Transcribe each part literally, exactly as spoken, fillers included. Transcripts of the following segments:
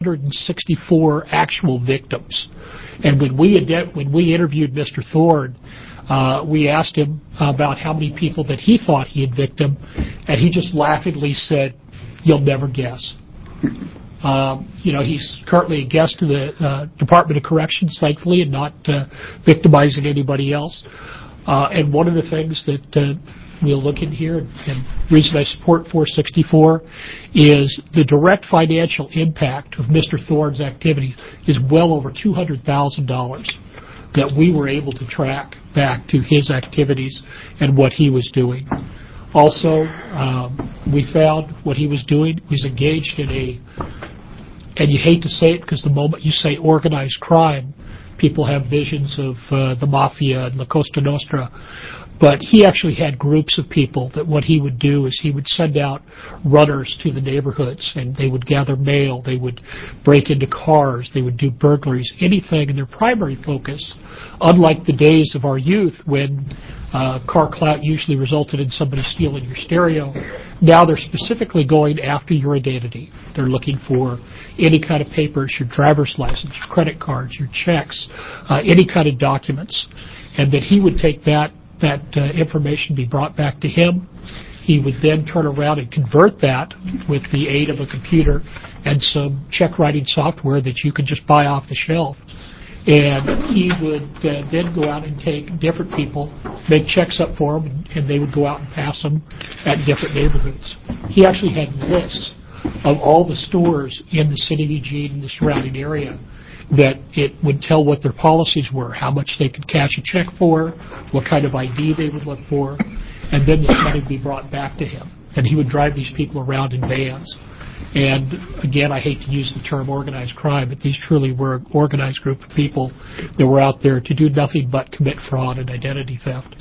one hundred sixty-four actual victims. And when we ad- when we interviewed Mister Thorne, uh, we asked him about how many people that he thought he had victimed, and he just laughingly said, "You'll never guess." Um, you know, he's currently a guest to the uh, Department of Corrections, thankfully, and not uh, victimizing anybody else. Uh, and one of the things that uh, we'll look in here, and the reason I support four sixty-four, is the direct financial impact of Mister Thorne's activities is well over two hundred thousand dollars that we were able to track back to his activities and what he was doing. Also, um, we found what he was doing was engaged in a, and you hate to say it because the moment you say organized crime, people have visions of uh, the Mafia and La Cosa Nostra. But he actually had groups of people that what he would do is he would send out runners to the neighborhoods, and they would gather mail, they would break into cars, they would do burglaries, anything. And their primary focus, unlike the days of our youth when uh, car clout usually resulted in somebody stealing your stereo, now they're specifically going after your identity. They're looking for any kind of papers, your driver's license, your credit cards, your checks, uh, any kind of documents. And that he would take that that uh, information be brought back to him. He would then turn around and convert that with the aid of a computer and some check writing software that you could just buy off the shelf. And he would uh, then go out and take different people, make checks up for them, and, and they would go out and pass them at different neighborhoods. He actually had lists of all the stores in the city of Eugene and the surrounding area that it would tell what their policies were, how much they could cash a check for, what kind of I D they would look for, and then the money would be brought back to him. And he would drive these people around in vans. And again, I hate to use the term organized crime, but these truly were an organized group of people that were out there to do nothing but commit fraud and identity theft.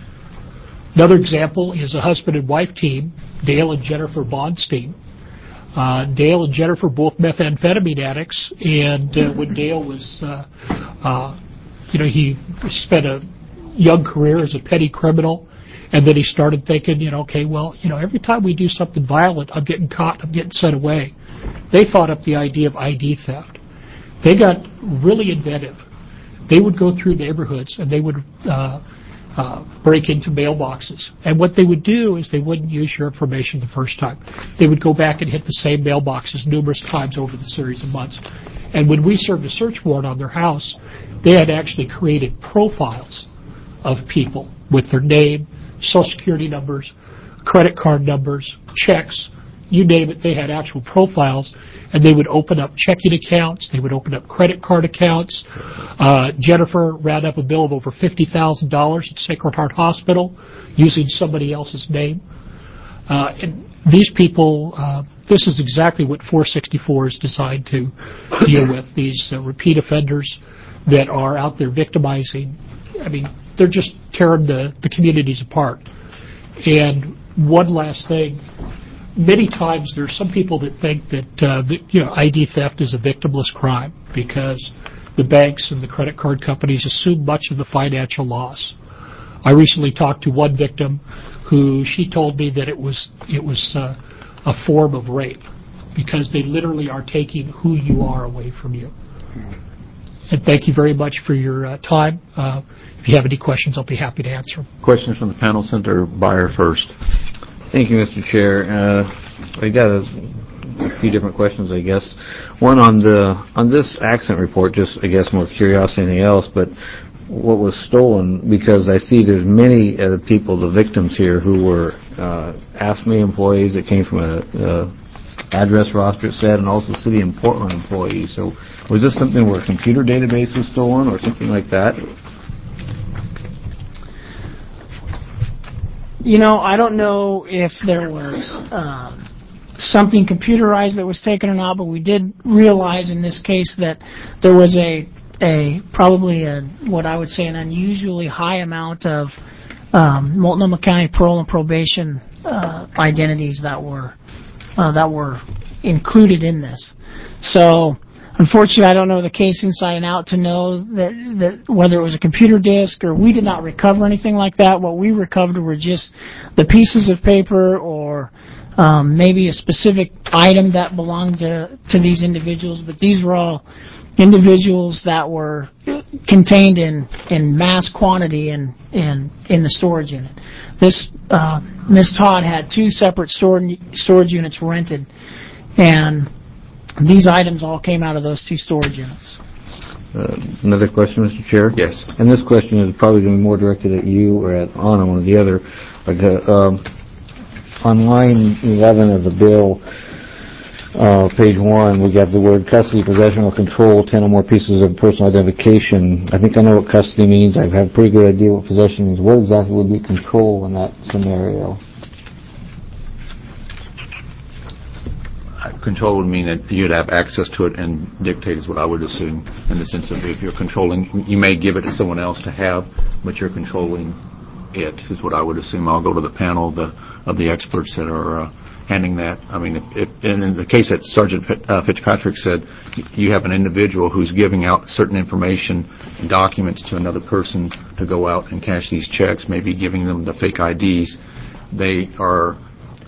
Another example is a husband and wife team, Dale and Jennifer Bonstein. Uh, Dale and Jennifer, both methamphetamine addicts, and uh, when Dale was, uh, uh, you know, he spent a young career as a petty criminal, and then he started thinking, you know, okay, well, you know, every time we do something violent, I'm getting caught, I'm getting sent away. They thought up the idea of I D theft. They got really inventive. They would go through neighborhoods, and they would uh, Uh, break into mailboxes. And what they would do is they wouldn't use your information the first time. They would go back and hit the same mailboxes numerous times over the series of months. And when we served a search warrant on their house, they had actually created profiles of people with their name, social security numbers, credit card numbers, checks, you name it. They had actual profiles, and they would open up checking accounts. They would open up credit card accounts. Uh, Jennifer ran up a bill of over fifty thousand dollars at Sacred Heart Hospital using somebody else's name. Uh, and these people, uh, this is exactly what four sixty-four is designed to deal with, these uh, repeat offenders that are out there victimizing. I mean, they're just tearing the, the communities apart. And one last thing. Many times there are some people that think that uh, that, you know, I D theft is a victimless crime because the banks and the credit card companies assume much of the financial loss. I recently talked to one victim who she told me that it was it was uh, a form of rape because they literally are taking who you are away from you. And thank you very much for your uh, time. Uh, if you have any questions, I'll be happy to answer them. Questions from the panel. Senator Beyer first. Thank you, Mister Chair. Uh, I got a, a few different questions, I guess. One on the on this accident report, just I guess more curiosity than anything else, but what was stolen? Because I see there's many uh, people, the victims here, who were uh, AFSCME employees that came from a uh, address roster, it said, and also City and Portland employees. So was this something where a computer database was stolen or something like that? You know, I don't know if there was um, something computerized that was taken or not, but we did realize in this case that there was a a probably a what I would say an unusually high amount of um, Multnomah County parole and probation uh, identities that were uh, that were included in this. So, unfortunately, I don't know the case inside and out to know that, that whether it was a computer disk or we did not recover anything like that. What we recovered were just the pieces of paper or um, maybe a specific item that belonged to, to these individuals, but these were all individuals that were contained in, in mass quantity in, in, in the storage unit. This, uh, Miz Todd had two separate storage, storage units rented, and these items all came out of those two storage units. Uh, another question, Mister Chair? Yes. And this question is probably going to be more directed at you or at Anna, one or the other. Like, uh, um, on line eleven of the bill, uh, page one, we got the word custody, possession, or control, ten or more pieces of personal identification. I think I know what custody means. I have a pretty good idea what possession means. What exactly would be control in that scenario? Control would mean that you'd have access to it and dictate is what I would assume, in the sense of if you're controlling, you may give it to someone else to have, but you're controlling it is what I would assume. I'll go to the panel of the, of the experts that are uh, handling that. I mean, if, if, and in the case that Sergeant uh, Fitzpatrick said, you have an individual who's giving out certain information, documents to another person to go out and cash these checks, maybe giving them the fake I Ds. They are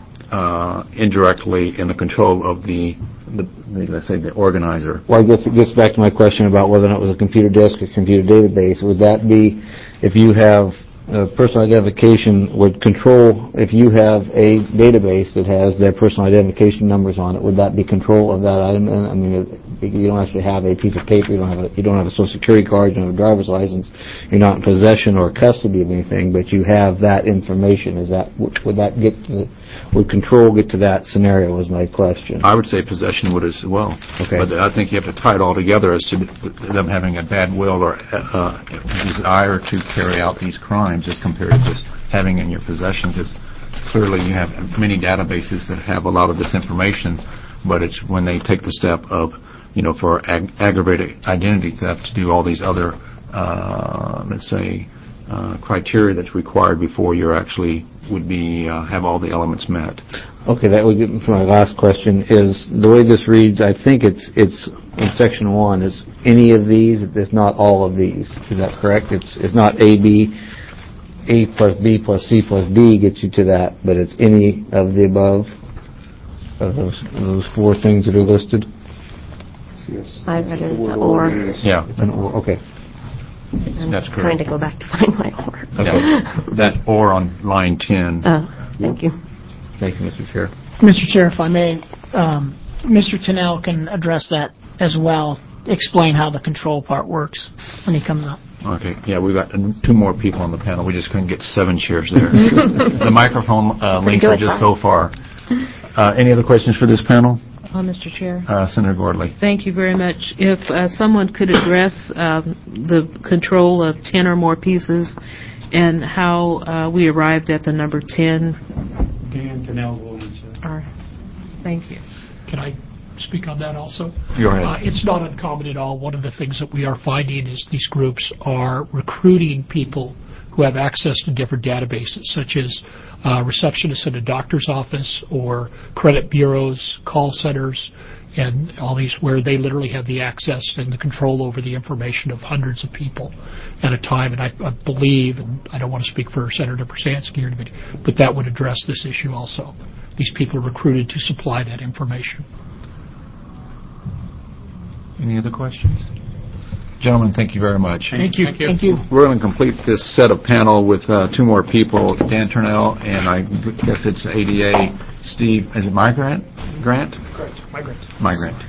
Uh, indirectly in the control of the, the, let's say, the organizer. Well, I guess it gets back to my question about whether or not it was a computer disk or computer database. Would that be, if you have uh, personal identification, would control, if you have a database that has their personal identification numbers on it, would that be control of that item? And, I mean, it, you don't actually have a piece of paper, you don't have a, you don't have a social security card, you don't have a driver's license, you're not in possession or custody of anything, but you have that information. Is that, would that get to the, would control get to that scenario is my question. I would say possession would as well. Okay. But I think you have to tie it all together as to them having a bad will or uh, desire to carry out these crimes as compared to just having in your possession, because clearly you have many databases that have a lot of this information, but it's when they take the step of, you know, for ag- aggravated identity theft to do all these other, uh, let's say, uh, criteria that's required before you're actually would be uh, have all the elements met. Okay, that would get me to my last question. Is the way this reads? I think it's it's in section one. Is any of these? It's not all of these. Is that correct? It's it's not A B, A plus B plus C plus D gets you to that, but it's any of the above of those of those four things that are listed. Yes. I've read it as or. Yeah. An or, okay. I'm That's correct. trying to go back to find my or. Okay. That or on line ten. Oh, thank you. Thank you, Mister Chair. Mister Chair, if I may, um, Mister Tennell can address that as well, explain how the control part works when he comes up. Okay. Yeah, we've got two more people on the panel. We just couldn't get seven chairs there. The microphone uh, links are just so far. Uh, any other questions for this panel? Uh, Mister Chair. Uh, Senator Gordley. Thank you very much. If uh, someone could address um, the control of ten or more pieces and how uh, we arrived at the number ten. Dan Tennell will answer. All right. Thank you. Can I speak on that also? Go ahead. Uh, it's not uncommon at all. One of the things that we are finding is these groups are recruiting people who have access to different databases, such as uh, receptionists in a doctor's office or credit bureaus, call centers, and all these where they literally have the access and the control over the information of hundreds of people at a time. And I, I believe, and I don't want to speak for Senator Brzezinski here, but that would address this issue also. These people are recruited to supply that information. Any other questions? Gentlemen, thank you very much. Thank you. Thank you. Thank you. We're going to complete this set of panel with uh, two more people, Dan Turnell, and I guess it's A D A, Steve, is it my grant? Grant? Correct. My grant. My grant.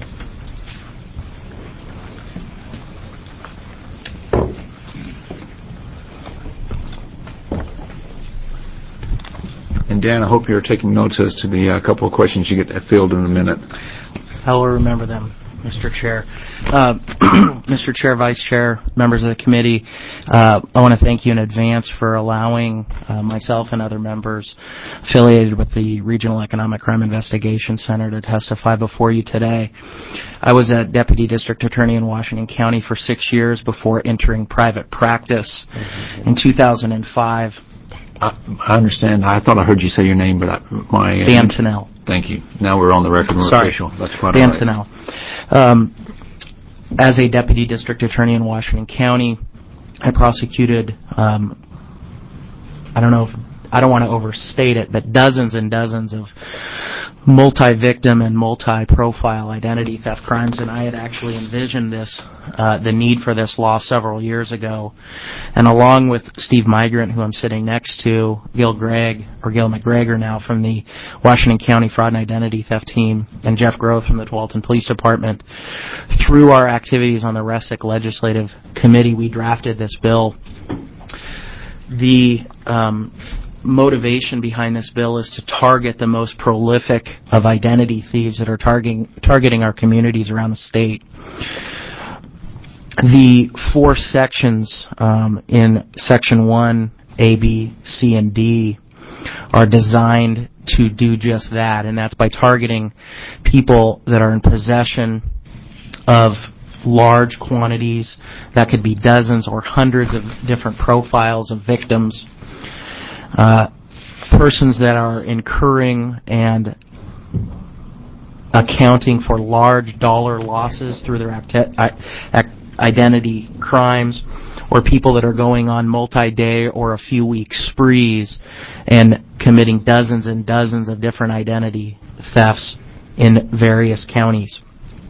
And Dan, I hope you're taking notes as to the uh, couple of questions you get filled in a minute. I will remember them, Mister Chair. Uh, Mister Chair, Vice Chair, members of the committee, uh, I want to thank you in advance for allowing uh, myself and other members affiliated with the Regional Economic Crime Investigation Center to testify before you today. I was a Deputy District Attorney in Washington County for six years before entering private practice in two thousand five. I, I understand. I thought I heard you say your name, but I, my... Uh, Dan Tennell. Thank you. Now we're on the record. We're Sorry. official. That's quite Dan all right. Tennell. Um, as a Deputy District Attorney in Washington County, I prosecuted, um, I don't know if I don't want to overstate it, but dozens and dozens of multi-victim and multi-profile identity theft crimes, and I had actually envisioned this, uh, the need for this law several years ago. And along with Steve Migrant, who I'm sitting next to, Gil Gregg, or Gil McGregor now from the Washington County Fraud and Identity Theft Team, and Jeff Groth from the Tualatin Police Department, through our activities on the R E S I C Legislative Committee, we drafted this bill. The um, motivation behind this bill is to target the most prolific of identity thieves that are targeting targeting our communities around the state. The four sections um, in Section one, A, B, C, and D are designed to do just that, and that's by targeting people that are in possession of large quantities, that could be dozens or hundreds of different profiles of victims, uh, persons that are incurring and accounting for large dollar losses through their act- act- identity crimes, or people that are going on multi-day or a few week sprees and committing dozens and dozens of different identity thefts in various counties.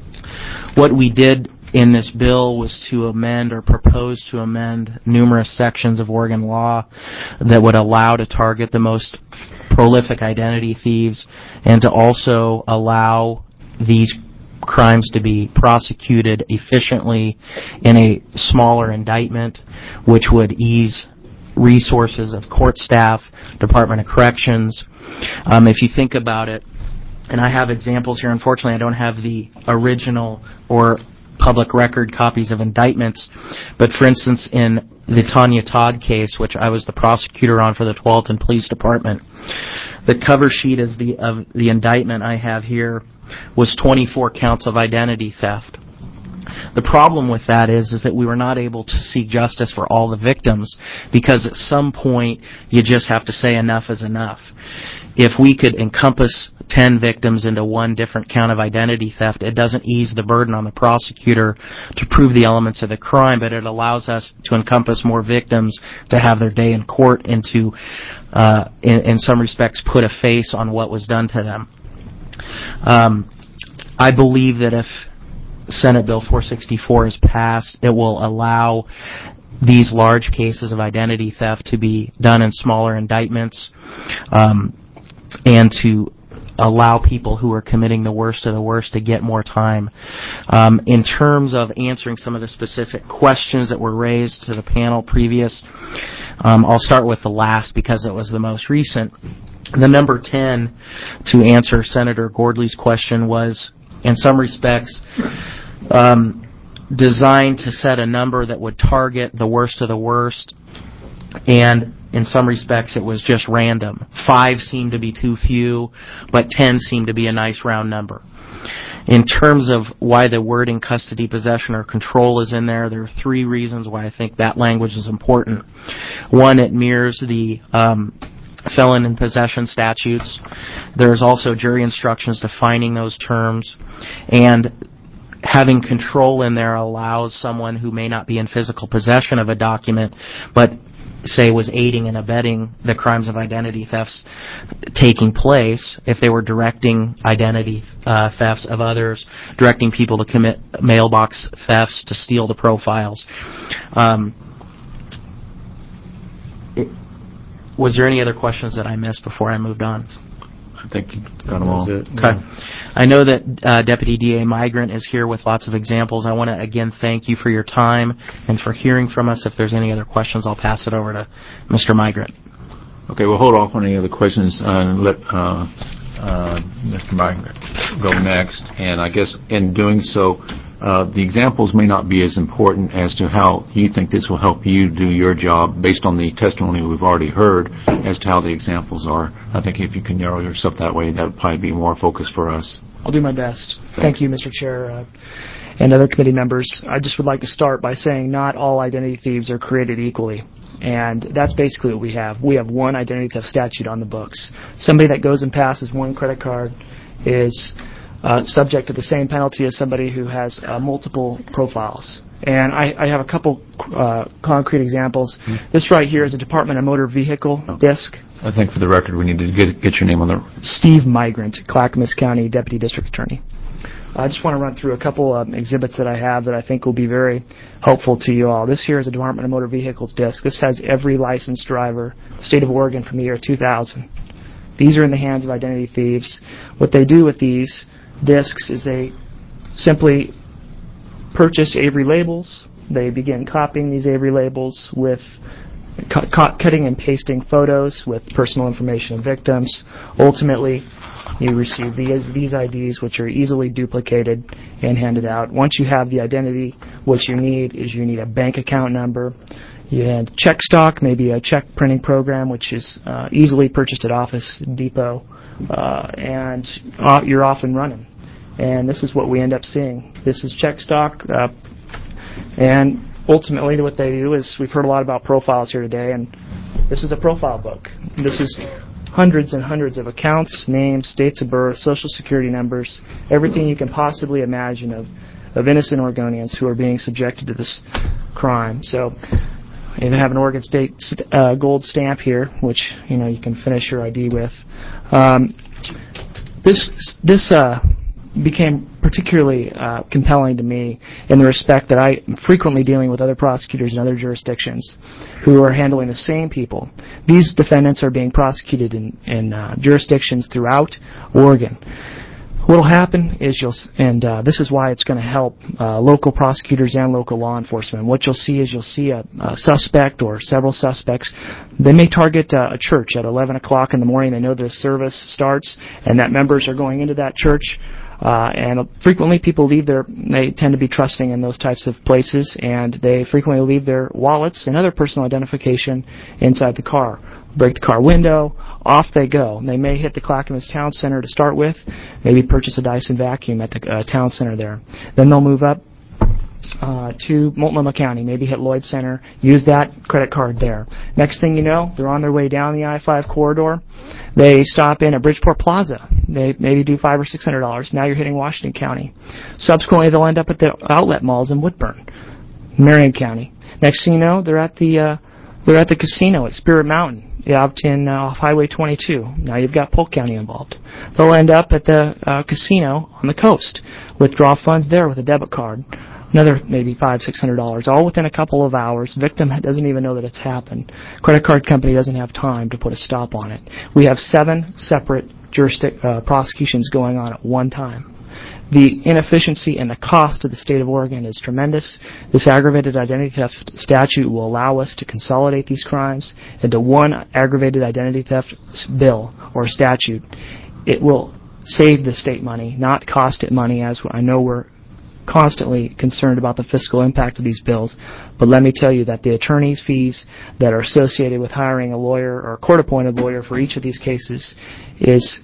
What we did in this bill was to amend or propose to amend numerous sections of Oregon law that would allow to target the most prolific identity thieves and to also allow these crimes to be prosecuted efficiently in a smaller indictment, which would ease resources of court staff, Department of Corrections. Um, if you think about it, and I have examples here, unfortunately I don't have the original or public record copies of indictments, but for instance in the Tanya Todd case, which I was the prosecutor on for the Tualatin Police Department, the cover sheet is the of the indictment I have here was twenty-four counts of identity theft. The problem with that is, is that we were not able to seek justice for all the victims, because at some point you just have to say enough is enough. If we could encompass ten victims into one different count of identity theft, it doesn't ease the burden on the prosecutor to prove the elements of the crime, but it allows us to encompass more victims to have their day in court and to, uh, in, in some respects, put a face on what was done to them. Um, I believe that if Senate Bill four sixty-four is passed, it will allow these large cases of identity theft to be done in smaller indictments, um, and to allow people who are committing the worst of the worst to get more time. Um, in terms of answering some of the specific questions that were raised to the panel previous, um, I'll start with the last because it was the most recent. The number ten, to answer Senator Gordley's question, was, in some respects, um, designed to set a number that would target the worst of the worst, and in some respects it was just random. Five seemed to be too few, but ten seemed to be a nice round number. In terms of why the wording custody, possession, or control is in there, there are three reasons why I think that language is important. One, it mirrors the um, felon in possession statutes. There's also jury instructions defining those terms, and having control in there allows someone who may not be in physical possession of a document, but say was aiding and abetting the crimes of identity thefts taking place, if they were directing identity uh, thefts of others, directing people to commit mailbox thefts, to steal the profiles. Um, it, was there any other questions that I missed before I moved on? I think you got them all. That was it. Okay. I know that uh, Deputy D A Migrant is here with lots of examples. I want to again thank you for your time and for hearing from us. If there's any other questions, I'll pass it over to Mister Migrant. Okay, we'll hold off on any other questions and let uh, uh, Mister Migrant go next. And I guess in doing so, uh, the examples may not be as important as to how you think this will help you do your job based on the testimony we've already heard as to how the examples are. I think if you can narrow yourself that way, that would probably be more focus for us. I'll do my best. Thank you, Mister Chair, uh, and other committee members. I just would like to start by saying not all identity thieves are created equally. And that's basically what we have. We have one identity theft statute on the books. Somebody that goes and passes one credit card is uh, subject to the same penalty as somebody who has uh, multiple profiles. And I, I have a couple uh, concrete examples. Mm-hmm. This right here is a Department of Motor Vehicle oh. disc I think for the record, we need to get, get your name on the... Steve Migrant, Clackamas County Deputy District Attorney. I just want to run through a couple um, exhibits that I have that I think will be very helpful to you all. This here is a Department of Motor Vehicles disc. This has every licensed driver, the state of Oregon from the year two thousand. These are in the hands of identity thieves. What they do with these discs is they simply purchase Avery labels. They begin copying these Avery labels with cu- cu- cutting and pasting photos with personal information of victims. Ultimately, you receive these, these I Ds, which are easily duplicated and handed out. Once you have the identity, what you need is you need a bank account number. You had check stock, maybe a check printing program, which is uh, easily purchased at Office Depot, uh, and uh, you're off and running. And this is what we end up seeing. This is check stock, uh, and ultimately what they do is, we've heard a lot about profiles here today, and this is a profile book. This is hundreds and hundreds of accounts, names, dates of birth, social security numbers, everything you can possibly imagine of, of innocent Oregonians who are being subjected to this crime. So you have an Oregon State uh, gold stamp here, which you know you can finish your I D with. Um, this this uh, became particularly uh, compelling to me in the respect that I am frequently dealing with other prosecutors in other jurisdictions who are handling the same people. These defendants are being prosecuted in, in uh, jurisdictions throughout Oregon. What will happen is you'll, and uh, this is why it's going to help uh, local prosecutors and local law enforcement. What you'll see is you'll see a, a suspect or several suspects. They may target uh, a church at eleven o'clock in the morning. They know the service starts and that members are going into that church. Uh, and frequently people leave their, they tend to be trusting in those types of places, and they frequently leave their wallets and other personal identification inside the car. Break the car window, off they go. They may hit the Clackamas Town Center to start with, maybe purchase a Dyson vacuum at the uh, Town Center there. Then they'll move up uh, to Multnomah County, maybe hit Lloyd Center, use that credit card there. Next thing you know, they're on their way down the I five corridor. They stop in at Bridgeport Plaza. They maybe do five or six hundred dollars. Now you're hitting Washington County. Subsequently, they'll end up at the outlet malls in Woodburn, Marion County. Next thing you know, they're at the uh, they're at the casino at Spirit Mountain, out in uh, off Highway twenty-two. Now you've got Polk County involved. They'll end up at the uh, casino on the coast. Withdraw funds there with a debit card. Another maybe five, six hundred dollars, all within a couple of hours. Victim doesn't even know that it's happened. Credit card company doesn't have time to put a stop on it. We have seven separate jurisdic- uh, prosecutions going on at one time. The inefficiency and the cost to the state of Oregon is tremendous. This aggravated identity theft statute will allow us to consolidate these crimes into one aggravated identity theft bill or statute. It will save the state money, not cost it money, as I know we're constantly concerned about the fiscal impact of these bills. But let me tell you that the attorney's fees that are associated with hiring a lawyer or a court-appointed lawyer for each of these cases is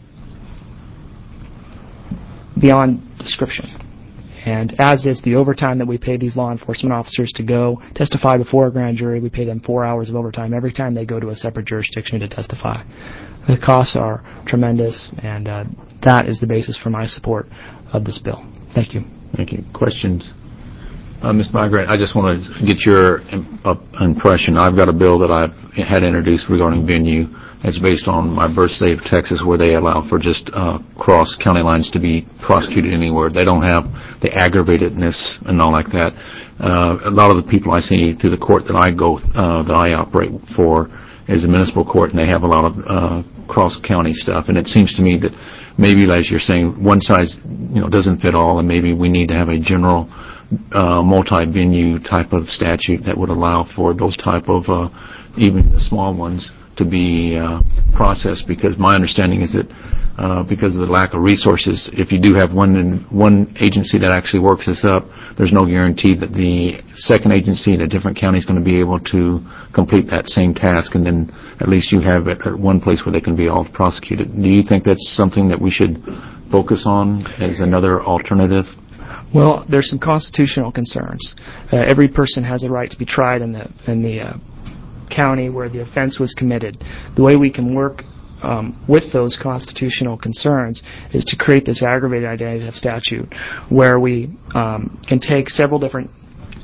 beyond description. And as is the overtime that we pay these law enforcement officers to go testify before a grand jury. We pay them four hours of overtime every time they go to a separate jurisdiction to testify. The costs are tremendous, and uh, that is the basis for my support of this bill. Thank you. Thank you. Questions? Uh, Miz Migrant, I just want to get your im- uh, impression. I've got a bill that I've had introduced regarding venue. It's based on my birth state of Texas, where they allow for just uh, cross county lines to be prosecuted anywhere. They don't have the aggravatedness and all like that. Uh, a lot of the people I see through the court that I go, uh, that I operate for, is a municipal court, and they have a lot of uh, cross county stuff. And it seems to me that maybe, as you're saying, one size, you know, doesn't fit all, and maybe we need to have a general uh, multi-venue type of statute that would allow for those type of uh, even the small ones to be uh, processed. Because my understanding is that uh, because of the lack of resources, if you do have one in, one agency that actually works this up, there's no guarantee that the second agency in a different county is going to be able to complete that same task, and then at least you have it at one place where they can be all prosecuted. Do you think that's something that we should focus on as another alternative? Well, there's some constitutional concerns. Uh, every person has a right to be tried in the in the uh, county where the offense was committed. The way we can work um, with those constitutional concerns is to create this aggravated identity theft statute, where we um, can take several different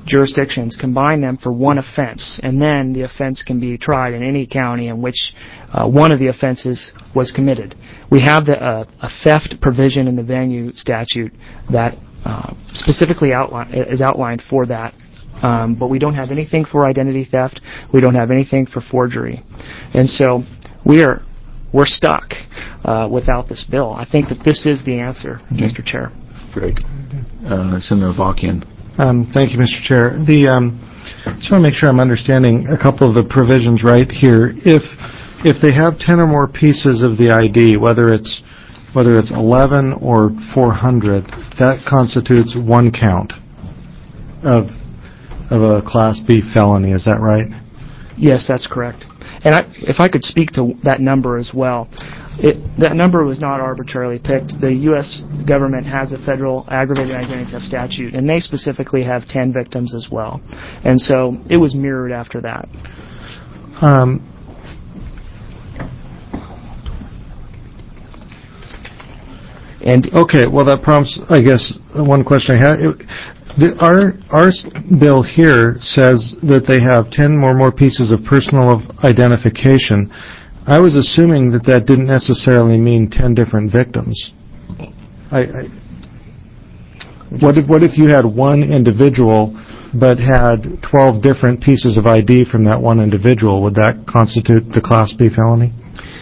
jurisdictions, combine them for one offense, and then the offense can be tried in any county in which uh, one of the offenses was committed. We have the, uh, a theft provision in the venue statute that uh, specifically outline, is outlined for that, um, but we don't have anything for identity theft. We don't have anything for forgery, and so we are we're stuck uh, without this bill. I think that this is the answer, mm-hmm. Mister Chair. Great. Uh, Senator Avakian. Um, thank you, Mister Chair. The um, just want to make sure I'm understanding a couple of the provisions right here. If if they have ten or more pieces of the I D, whether it's whether it's eleven or four hundred, that constitutes one count of of a Class B felony. Is that right? Yes, that's correct. And I, if I could speak to that number as well. It, that number was not arbitrarily picked. The U S government has a federal aggravated identity theft statute, and they specifically have ten victims as well. And so it was mirrored after that. Um, and okay, well, that prompts, I guess, one question I had. It, the, our, our bill here says that they have ten or more pieces of personal identification. I was assuming that that didn't necessarily mean ten different victims. I, I, what if what if you had one individual but had twelve different pieces of I D from that one individual? Would that constitute the Class B felony?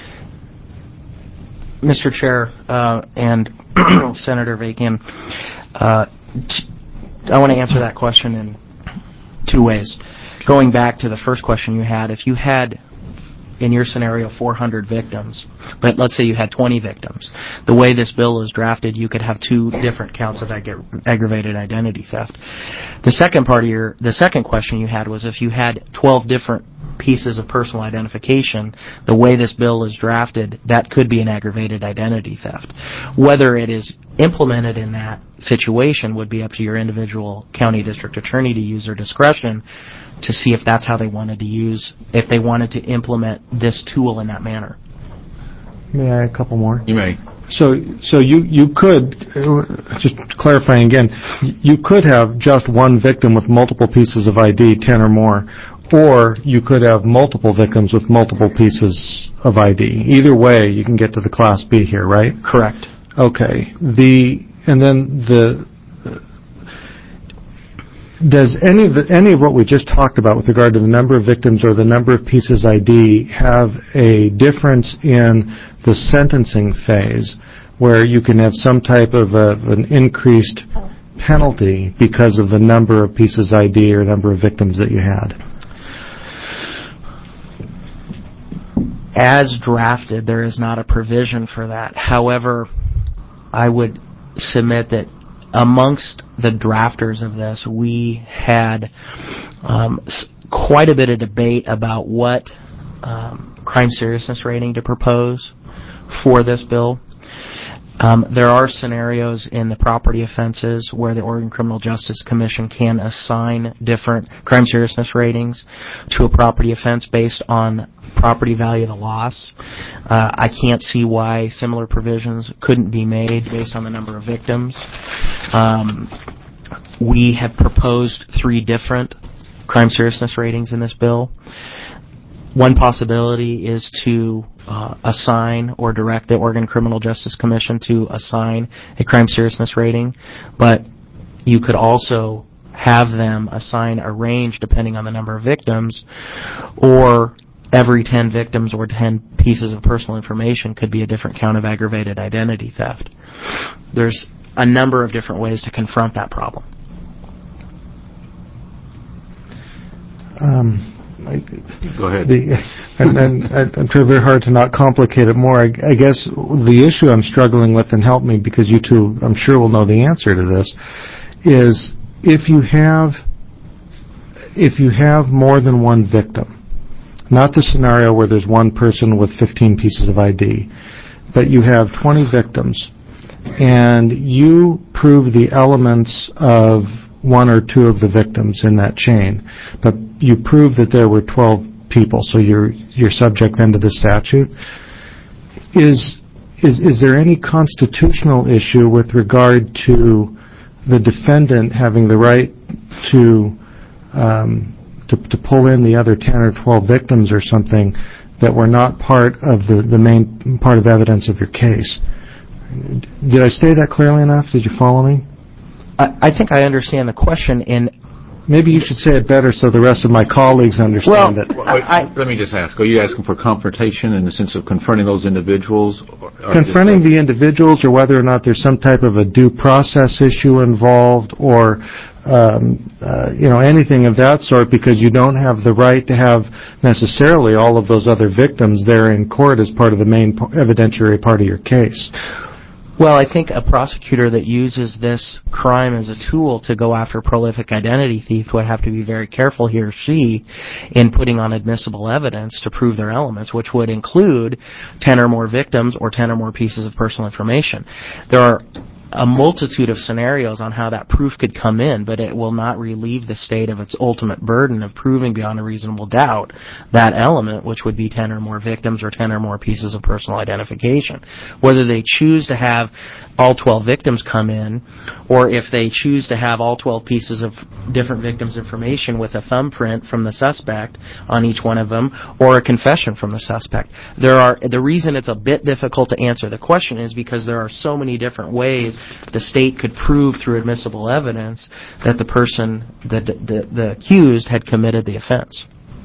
Mister Chair uh, and Senator Avakian, uh, I want to answer that question in two ways. Going back to the first question you had, if you had in your scenario four hundred victims, but let's say you had twenty victims. The way this bill is drafted, you could have two different counts of ag- aggravated identity theft. The second part of your, the second question you had was if you had twelve different pieces of personal identification, the way this bill is drafted, that could be an aggravated identity theft. Whether it is implemented in that situation would be up to your individual county district attorney to use their discretion to see if that's how they wanted to use, if they wanted to implement this tool in that manner. May I a couple more? You may. So, so you you could uh, just clarifying again, you could have just one victim with multiple pieces of I D, ten or more, or you could have multiple victims with multiple pieces of I D. Either way, you can get to the Class B here, right? Correct. Okay. The and then the. Does any of the, any of what we just talked about with regard to the number of victims or the number of pieces I D have a difference in the sentencing phase where you can have some type of a, an increased penalty because of the number of pieces I D or number of victims that you had? As drafted, there is not a provision for that. However, I would submit that amongst the drafters of this, we had um, s- quite a bit of debate about what um, crime seriousness rating to propose for this bill. Um, there are scenarios in the property offenses where the Oregon Criminal Justice Commission can assign different crime seriousness ratings to a property offense based on property value of the loss. Uh, I can't see why similar provisions couldn't be made based on the number of victims. Um, we have proposed three different crime seriousness ratings in this bill. One possibility is to uh, assign or direct the Oregon Criminal Justice Commission to assign a crime seriousness rating, but you could also have them assign a range depending on the number of victims, or every ten victims or ten pieces of personal information could be a different count of aggravated identity theft. There's a number of different ways to confront that problem. Um, I, Go ahead. The, and, and I'm trying very hard to not complicate it more. I, I guess the issue I'm struggling with, and help me because you two, I'm sure, will know the answer to this, is if you have if you have more than one victim, not the scenario where there's one person with fifteen pieces of I D, but you have twenty victims, and you prove the elements of one or two of the victims in that chain, but you prove that there were twelve people, so you're you're subject then to the statute. Is is is there any constitutional issue with regard to the defendant having the right to um, to, to pull in the other ten or twelve victims or something that were not part of the, the main part of evidence of your case. Did I say that clearly enough? Did you follow me? I, I think I understand the question, and maybe you should say it better so the rest of my colleagues understand well, it. Well, I, let me just ask, are you asking for confrontation in the sense of confronting those individuals? Or, or confronting the individuals, or whether or not there's some type of a due process issue involved, or um, uh, you know, anything of that sort, because you don't have the right to have necessarily all of those other victims there in court as part of the main evidentiary part of your case. Well, I think a prosecutor that uses this crime as a tool to go after prolific identity thief would have to be very careful, he or she, in putting on admissible evidence to prove their elements, which would include ten or more victims or ten or more pieces of personal information. There are a multitude of scenarios on how that proof could come in, but it will not relieve the state of its ultimate burden of proving beyond a reasonable doubt that element, which would be ten or more victims or ten or more pieces of personal identification. Whether they choose to have all twelve victims come in, or if they choose to have all twelve pieces of different victims' information with a thumbprint from the suspect on each one of them, or a confession from the suspect. There are, the reason it's a bit difficult to answer the question is because there are so many different ways the state could prove through admissible evidence that the person, the, the, the accused, had committed the offense.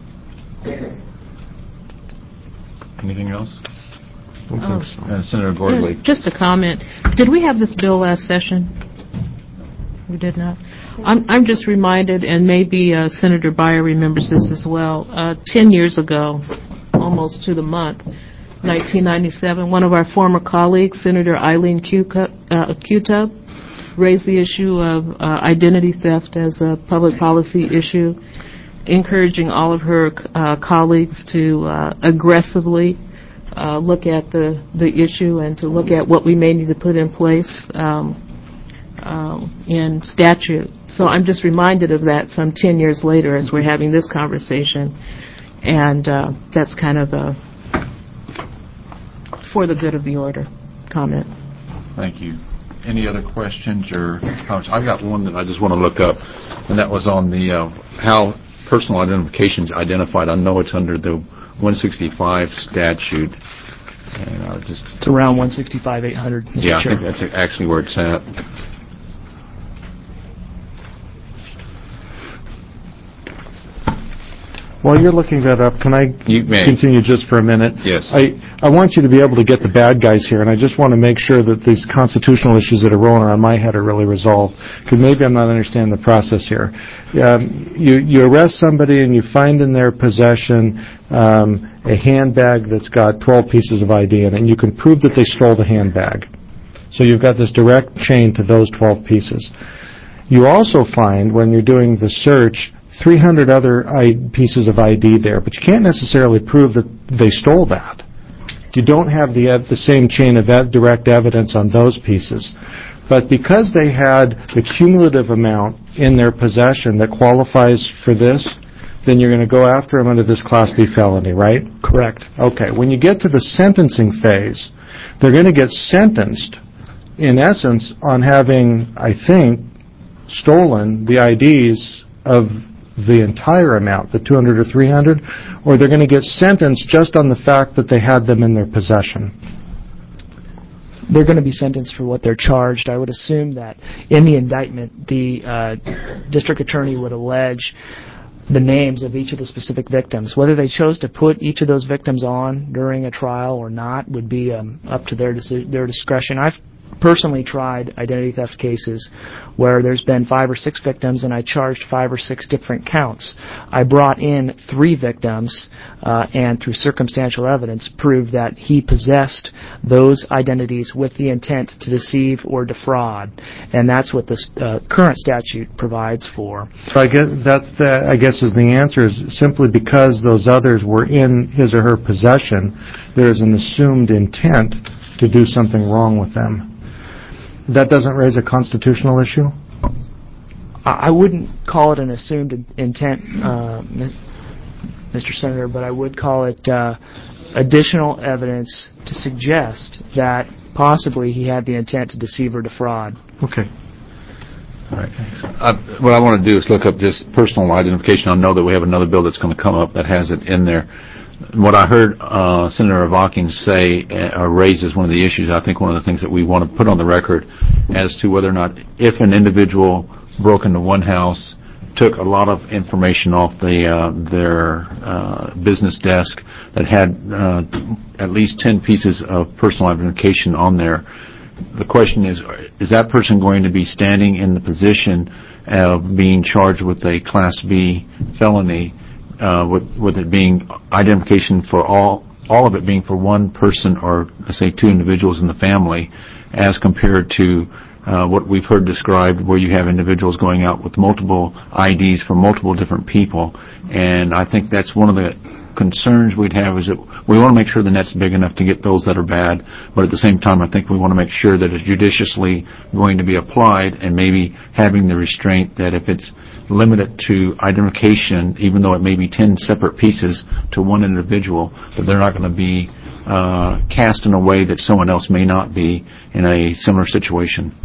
Anything else? Oh. Uh, Senator Gordley. Yeah, just a comment. Did we have this bill last session? We did not. I'm, I'm just reminded, and maybe uh, Senator Beyer remembers this as well, uh, ten years ago, almost to the month, nineteen ninety-seven, one of our former colleagues, Senator Eileen Q-Tub, uh, Q-Tub, raised the issue of uh, identity theft as a public policy issue, encouraging all of her uh, colleagues to uh, aggressively uh, look at the, the issue and to look at what we may need to put in place um, um, in statute. So I'm just reminded of that some ten years later as we're having this conversation, and uh, that's kind of a for the good of the order comment. Thank you. Any other questions or comments? I've got one that I just want to look up, and that was on the uh, how personal identification is identified. I know it's under the one sixty-five statute. And I just it's around one sixty-five eight hundred. Mister Yeah, Chair. I think that's actually where it's at. While you're looking that up, can I You may. continue just for a minute? Yes. I, I want you to be able to get the bad guys here, and I just want to make sure that these constitutional issues that are rolling around my head are really resolved, because maybe I'm not understanding the process here. Um, you, you arrest somebody and you find in their possession um, a handbag that's got twelve pieces of I D in it, and you can prove that they stole the handbag. So you've got this direct chain to those twelve pieces. You also find, when you're doing the search, three hundred other I- pieces of I D there, but you can't necessarily prove that they stole that. You don't have the ev- the same chain of ev- direct evidence on those pieces. But because they had the cumulative amount in their possession that qualifies for this, then you're going to go after them under this Class B felony, right? Correct. Okay. When you get to the sentencing phase, they're going to get sentenced, in essence, on having, I think, stolen the I Ds of the entire amount, the two hundred or three hundred, or they're going to get sentenced just on the fact that they had them in their possession. They're going to be sentenced for what they're charged. I would assume that in the indictment, the uh, district attorney would allege the names of each of the specific victims. Whether they chose to put each of those victims on during a trial or not would be um, up to their deci- their discretion. I've personally tried identity theft cases where there's been five or six victims and I charged five or six different counts. I brought in three victims uh, and through circumstantial evidence proved that he possessed those identities with the intent to deceive or defraud, and that's what the uh, current statute provides for. So I guess that, that I guess is the answer is simply because those others were in his or her possession, there's an assumed intent to do something wrong with them. That doesn't raise a constitutional issue? I wouldn't call it an assumed intent, uh, Mister Senator, but I would call it uh, additional evidence to suggest that possibly he had the intent to deceive or defraud. Okay. All right. Uh, what I want to do is look up just personal identification. I know that we have another bill that's going to come up that has it in there. What I heard uh, Senator Avakian say uh, or raise as one of the issues, I think one of the things that we want to put on the record as to whether or not if an individual broke into one house, took a lot of information off the uh, their uh, business desk that had uh, at least ten pieces of personal identification on there. The question is, is that person going to be standing in the position of being charged with a Class B felony, uh, with, with it being identification for all, all of it being for one person or, let's say, two individuals in the family, as compared to uh, what we've heard described where you have individuals going out with multiple I Ds for multiple different people. And I think that's one of the concerns we'd have is that we want to make sure the net's big enough to get those that are bad, but at the same time I think we want to make sure that it's judiciously going to be applied and maybe having the restraint that if it's limited to identification, even though it may be ten separate pieces to one individual, that they're not going to be uh, cast in a way that someone else may not be in a similar situation.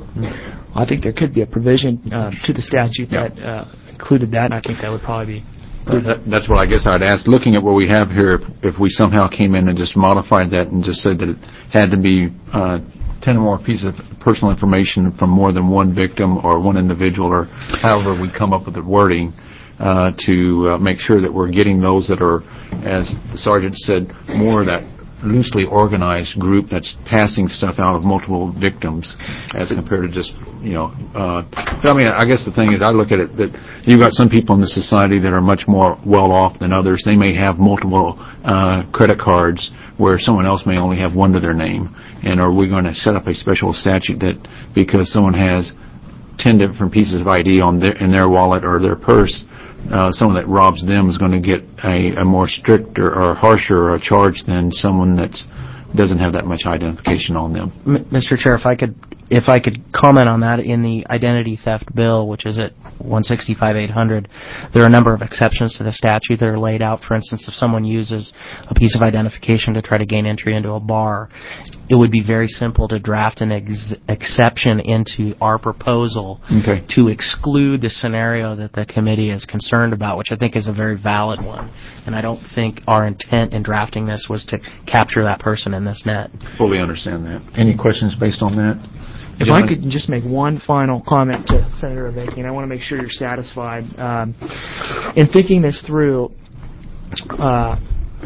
I think there could be a provision uh, to the statute Yeah. that uh, included that, and I think that would probably be That, that's what I guess I'd ask. Looking at what we have here, if, if we somehow came in and just modified that and just said that it had to be uh, ten or more pieces of personal information from more than one victim or one individual, or however we come up with the wording, uh, to uh, make sure that we're getting those that are, as the sergeant said, more of that loosely organized group that's passing stuff out of multiple victims as compared to just, you know, uh, I mean, I guess the thing is I look at it that you've got some people in the society that are much more well off than others. They may have multiple uh, credit cards where someone else may only have one to their name. And are we going to set up a special statute that because someone has ten different pieces of I D on their, in their wallet or their purse, Uh, someone that robs them is going to get a, a more stricter or harsher charge than someone that doesn't have that much identification on them. M- Mister Chair, if I could, if I could comment on that in the identity theft bill, which is at one sixty-five eight hundred, there are a number of exceptions to the statute that are laid out. For instance, if someone uses a piece of identification to try to gain entry into a bar, it would be very simple to draft an ex- exception into our proposal Okay. to exclude the scenario that the committee is concerned about, which I think is a very valid one. And I don't think our intent in drafting this was to capture that person in this net. Fully understand that. Any questions based on that? If I could just make one final comment to Senator Avakian, I want to make sure you're satisfied. Um, in thinking this through, uh,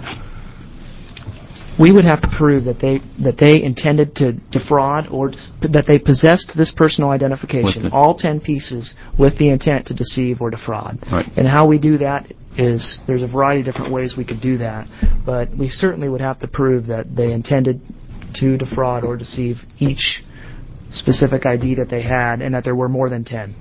we would have to prove that they that they intended to defraud or that they possessed this personal identification, all ten pieces, with the intent to deceive or defraud. Right. And how we do that is there's a variety of different ways we could do that, but we certainly would have to prove that they intended to defraud or deceive each specific I D that they had, and that there were more than ten.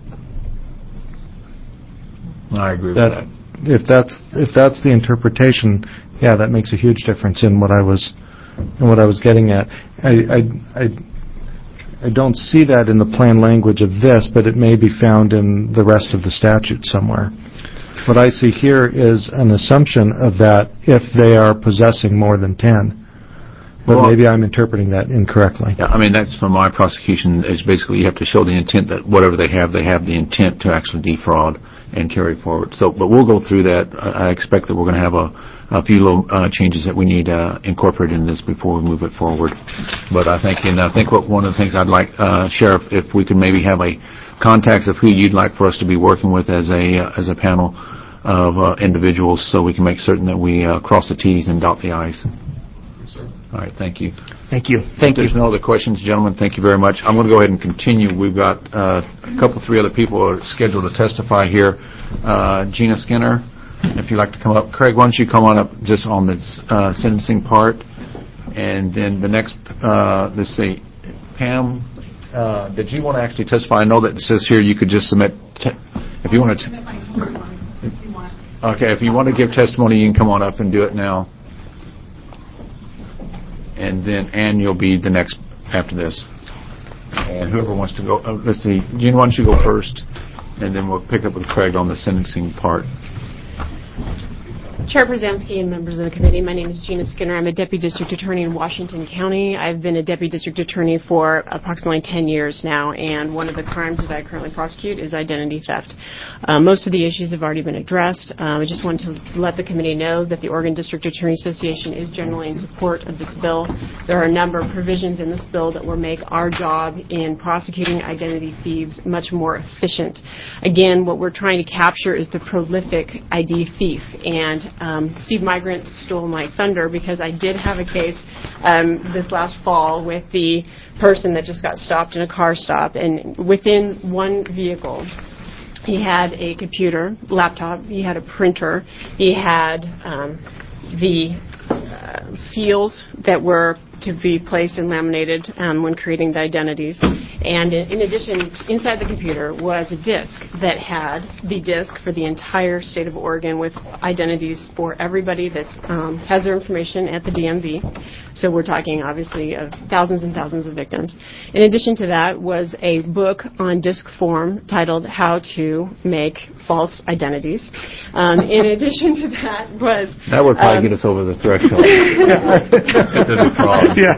I agree with That, that. if that's if that's the interpretation, yeah, that makes a huge difference in what I was in what I was getting at. I I I, I don't see that in the plain language of this, but it may be found in the rest of the statute somewhere. What I see here is an assumption of that if they are possessing more than ten. But Well, maybe I'm interpreting that incorrectly. Yeah, I mean, that's from my prosecution, is basically you have to show the intent that whatever they have, they have the intent to actually defraud and carry forward. So, but we'll go through that. I I expect that we're going to have a, a few little uh, changes that we need uh, incorporated in this before we move it forward. But I think, and I think what one of the things I'd like, uh, Sheriff, if we could maybe have a contacts of who you'd like for us to be working with as a uh, as a panel of uh, individuals, so we can make certain that we uh, cross the T's and dot the I's. All right, thank you. Thank you. Thank you. There's no other questions, gentlemen. Thank you very much. I'm going to go ahead and continue. We've got uh, a couple, three other people who are scheduled to testify here. Uh, Gina Skinner, if you'd like to come up. Craig, why don't you come on up just on this uh, sentencing part. And then the next, uh, let's see, Pam, uh, did you want to actually testify? I know that it says here you could just submit, te- if you want to. T- okay, if you want to give testimony, you can come on up and do it now. And then Ann, you'll be the next after this. And whoever wants to go, uh, let's see, Gene, why don't you go first, and then we'll pick up with Craig on the sentencing part. Chair Brzezinski and members of the committee, my name is Gina Skinner. I'm a Deputy District Attorney in Washington County. I've been a Deputy District Attorney for approximately ten years now, and one of the crimes that I currently prosecute is identity theft. Uh, most of the issues have already been addressed. Um, I just wanted to let the committee know that the Oregon District Attorney Association is generally in support of this bill. There are a number of provisions in this bill that will make our job in prosecuting identity thieves much more efficient. Again, what we're trying to capture is the prolific I D thief, and Um, Steve Migrant stole my thunder because I did have a case um, this last fall with the person that just got stopped in a car stop, and within one vehicle he had a computer, laptop, he had a printer, he had um, the uh, seals that were to be placed and laminated um, when creating the identities. And in, in addition, inside the computer was a disk that had the disk for the entire state of Oregon with identities for everybody that um, has their information at the D M V. So we're talking, obviously, of thousands and thousands of victims. In addition to that was a book on disk form titled How to Make False Identities. Um, in addition to that was... That would probably um, get us over the threshold. If there's a problem. Yeah.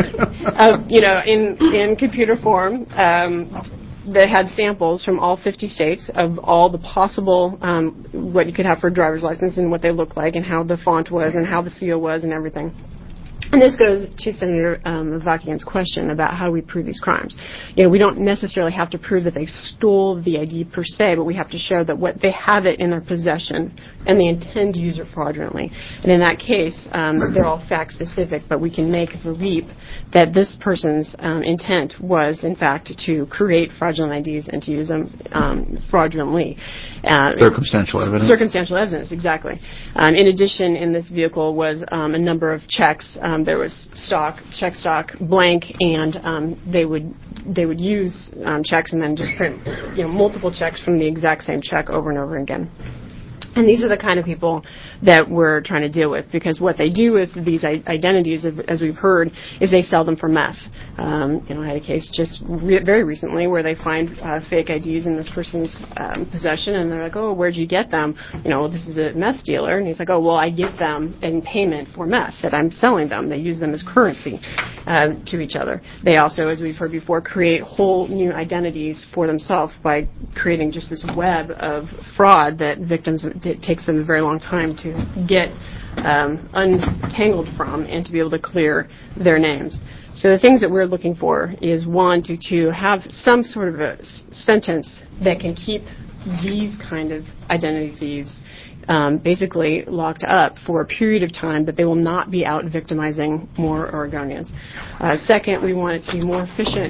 uh, you know, in, in computer form, um, they had samples from all fifty states of all the possible, um, what you could have for a driver's license and what they look like and how the font was and how the seal was and everything. And this goes to Senator um, Avakian's question about how we prove these crimes. You know, we don't necessarily have to prove that they stole the I D per se, but we have to show that what they have it in their possession and they intend to use it fraudulently. And in that case, um, they're all fact-specific, but we can make the leap that this person's um, intent was, in fact, to create fraudulent I Ds and to use them um, fraudulently. Uh, Circumstantial evidence. Circumstantial evidence, exactly. Um, in addition, in this vehicle was um, a number of checks. Um, there was stock, check stock, blank, and um, they would they would use um, checks and then just print, you know, multiple checks from the exact same check over and over again. And these are the kind of people that we're trying to deal with, because what they do with these identities, as we've heard, is they sell them for meth. Um, you know, I had a case just re- very recently where they find uh, fake I Ds in this person's um, possession, and they're like, "Oh, where'd you get them?" You know, this is a meth dealer, and he's like, "Oh, well, I give them in payment for meth that I'm selling them. They use them as currency uh, to each other." They also, as we've heard before, create whole new identities for themselves by creating just this web of fraud that victims. It takes them a very long time to get um, untangled from and to be able to clear their names. So the things that we're looking for is, one, to, to have some sort of a s- sentence that can keep these kind of identity thieves um, basically locked up for a period of time, that they will not be out victimizing more Oregonians. Uh, second, we want it to be more efficient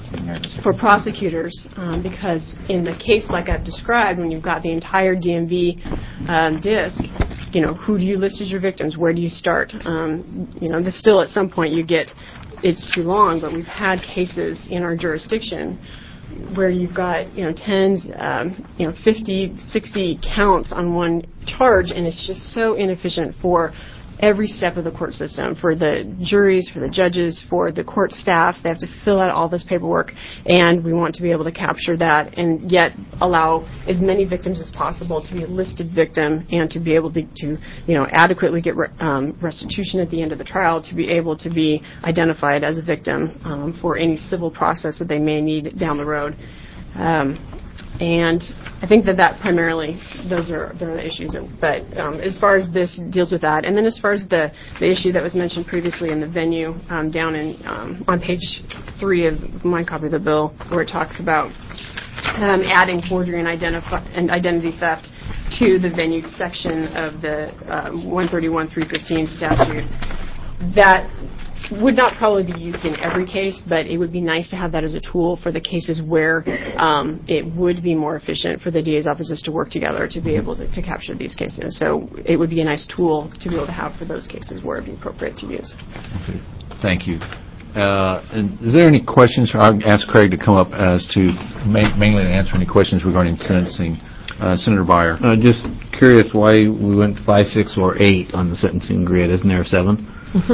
for prosecutors, um, because in the case like I've described, when you've got the entire D M V um, disk, you know, who do you list as your victims? Where do you start? Um, you know, this still at some point you get, it's too long, but we've had cases in our jurisdiction where you've got, you know, tens, um, you know, fifty, sixty counts on one charge, and it's just so inefficient for every step of the court system, for the juries, for the judges, for the court staff. They have to fill out all this paperwork, and we want to be able to capture that and yet allow as many victims as possible to be a listed victim and to be able to, to you know, adequately get re- um, restitution at the end of the trial, to be able to be identified as a victim um, for any civil process that they may need down the road. Um, And I think that that primarily, those are, those are the issues. That, but um, as far as this deals with that, and then as far as the, the issue that was mentioned previously in the venue, um, down in um, on page three of my copy of the bill, where it talks about um, adding forgery and, identifi- and identity theft to the venue section of the um, one thirty-one three fifteen statute. That would not probably be used in every case, but it would be nice to have that as a tool for the cases where um, it would be more efficient for the D A's offices to work together to be able to, to capture these cases. So it would be a nice tool to be able to have for those cases where it would be appropriate to use. Okay. Thank you. Uh, and is there any questions? I'll ask Craig to come up as to ma- mainly to answer any questions regarding sentencing. Uh, Senator Beyer. Uh, just curious why we went five, six, or eight on the sentencing grid. Isn't there a seven? uh,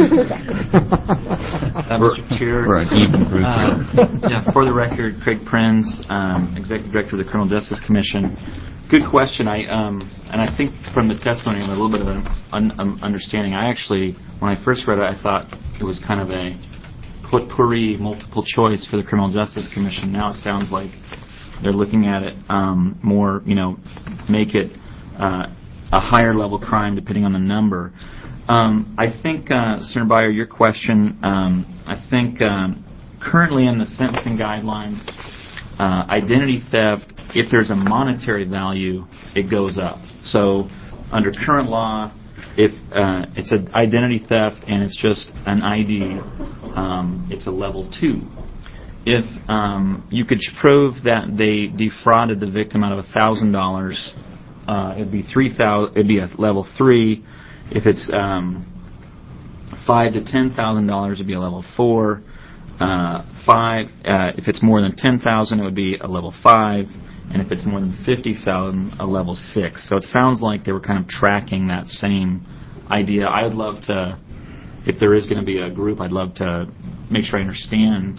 Mister Chair, We're an even group uh, yeah, for the record, Craig Prinz, um, Executive Director of the Criminal Justice Commission. Good question. I um, and I think from the testimony, I have a little bit of an un- um, understanding. I actually, when I first read it, I thought it was kind of a potpourri multiple choice for the Criminal Justice Commission. Now it sounds like they're looking at it um, more, you know, make it uh, a higher level crime depending on the number. Um, I think, uh, Senator Beyer, your question, um, I think um, currently in the sentencing guidelines, uh, identity theft, if there's a monetary value, it goes up. So under current law, if uh, it's an identity theft and it's just an I D, um, it's a level two. If um, you could prove that they defrauded the victim out of a thousand dollars, uh, it'd be three thousand. It'd be a level three. If it's um, five to ten thousand dollars, it'd be a level four. Uh, five. Uh, if it's more than ten thousand, it would be a level five. And if it's more than fifty thousand, a level six. So it sounds like they were kind of tracking that same idea. I would love to, if there is going to be a group, I'd love to make sure I understand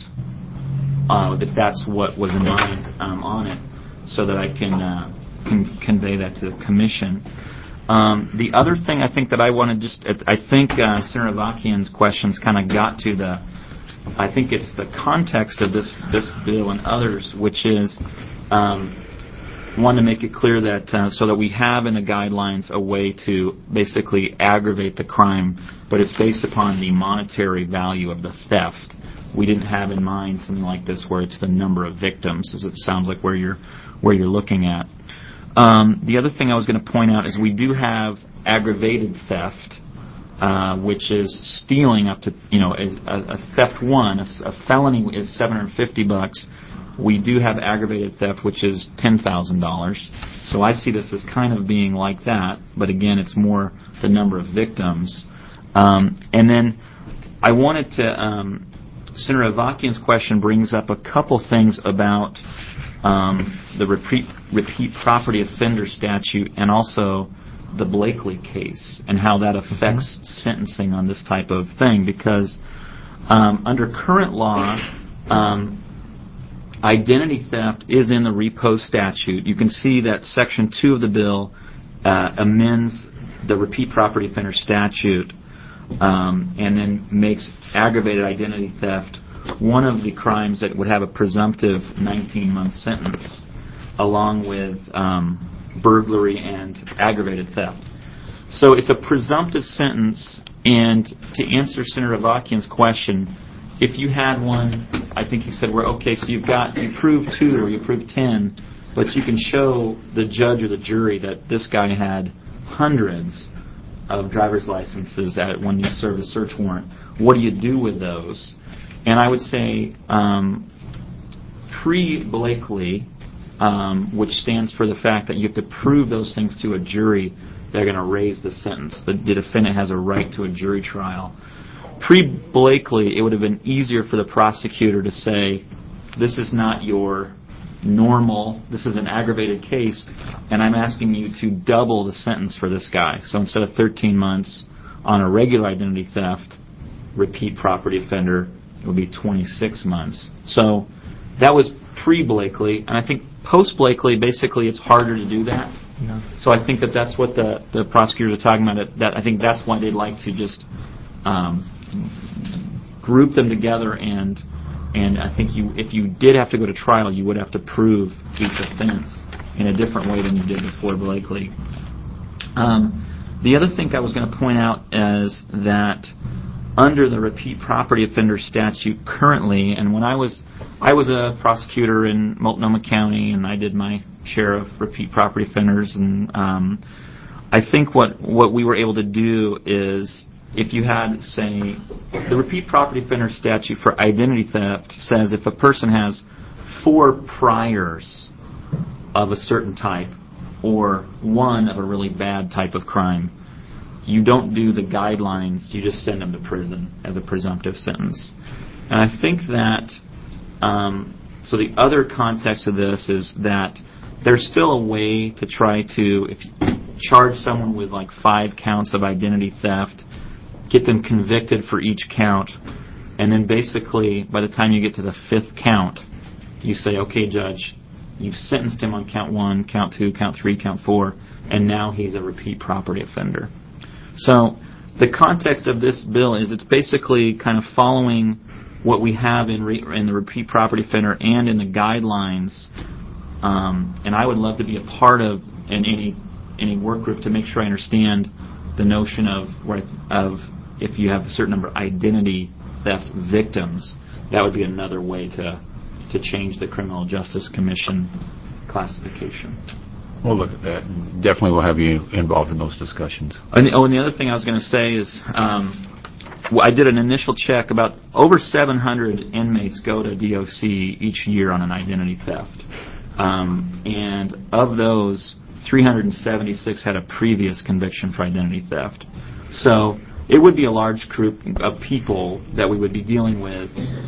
uh, if that's what was in mind um, on it, so that I can uh, can convey that to the commission. Um, the other thing I think that I want to just, I think uh, Senator Avakian's questions kind of got to the, I think it's the context of this this bill and others, which is um, want to make it clear that uh, so that we have in the guidelines a way to basically aggravate the crime, but it's based upon the monetary value of the theft. We didn't have in mind something like this where it's the number of victims, as it sounds like where you're where you're looking at. Um, the other thing I was going to point out is we do have aggravated theft, uh, which is stealing up to, you know, is a, a theft one, a, a felony is seven hundred fifty bucks. We do have aggravated theft, which is ten thousand dollars. So I see this as kind of being like that, but again, it's more the number of victims. Um, and then I wanted to, um, Senator Avakian's question brings up a couple things about um, the repeat, repeat property offender statute and also the Blakely case and how that affects mm-hmm. sentencing on this type of thing. Because um, under current law, um, identity theft is in the repo statute. You can see that Section two of the bill uh, amends the repeat property offender statute um, and then makes aggravated identity theft one of the crimes that would have a presumptive nineteen-month sentence, along with um, burglary and aggravated theft. So it's a presumptive sentence, and to answer Senator Avakian's question, if you had one, I think he said, "We're okay, so you've got, you proved two or you proved ten, but you can show the judge or the jury that this guy had hundreds of driver's licenses at when you serve a search warrant. What do you do with those?" And I would say um, pre-Blakely, um, which stands for the fact that you have to prove those things to a jury, they're going to raise the sentence. The, the defendant has a right to a jury trial. Pre-Blakely, it would have been easier for the prosecutor to say, this is not your normal, this is an aggravated case, and I'm asking you to double the sentence for this guy. So instead of thirteen months on a regular identity theft, repeat property offender, it would be twenty-six months. So that was pre-Blakely, and I think post-Blakely, basically it's harder to do that. No. So I think that that's what the, the prosecutors are talking about. That I think that's why they'd like to just um, group them together, and and I think you, if you did have to go to trial, you would have to prove each offense in a different way than you did before Blakely. Um, the other thing I was going to point out is that under the repeat property offender statute currently, and when I was I was a prosecutor in Multnomah County, and I did my share of repeat property offenders, and um, I think what what we were able to do is, if you had, say, the repeat property offender statute for identity theft says if a person has four priors of a certain type or one of a really bad type of crime, you don't do the guidelines, you just send them to prison as a presumptive sentence. And I think that, um, so the other context of this is that there's still a way to try to, if you charge someone with like five counts of identity theft, get them convicted for each count, and then basically by the time you get to the fifth count, you say, okay, judge, you've sentenced him on count one, count two, count three, count four, and now he's a repeat property offender. So the context of this bill is it's basically kind of following what we have in, re- in the repeat property offender and in the guidelines. Um, and I would love to be a part of in any any work group to make sure I understand the notion of of if you have a certain number of identity theft victims, that would be another way to to change the Criminal Justice Commission classification. We'll look at that. Definitely we'll have you involved in those discussions. And the, oh, and the other thing I was going to say is um, I did an initial check. About over seven hundred inmates go to D O C each year on an identity theft. Um, and of those, three hundred seventy-six had a previous conviction for identity theft. So it would be a large group of people that we would be dealing with.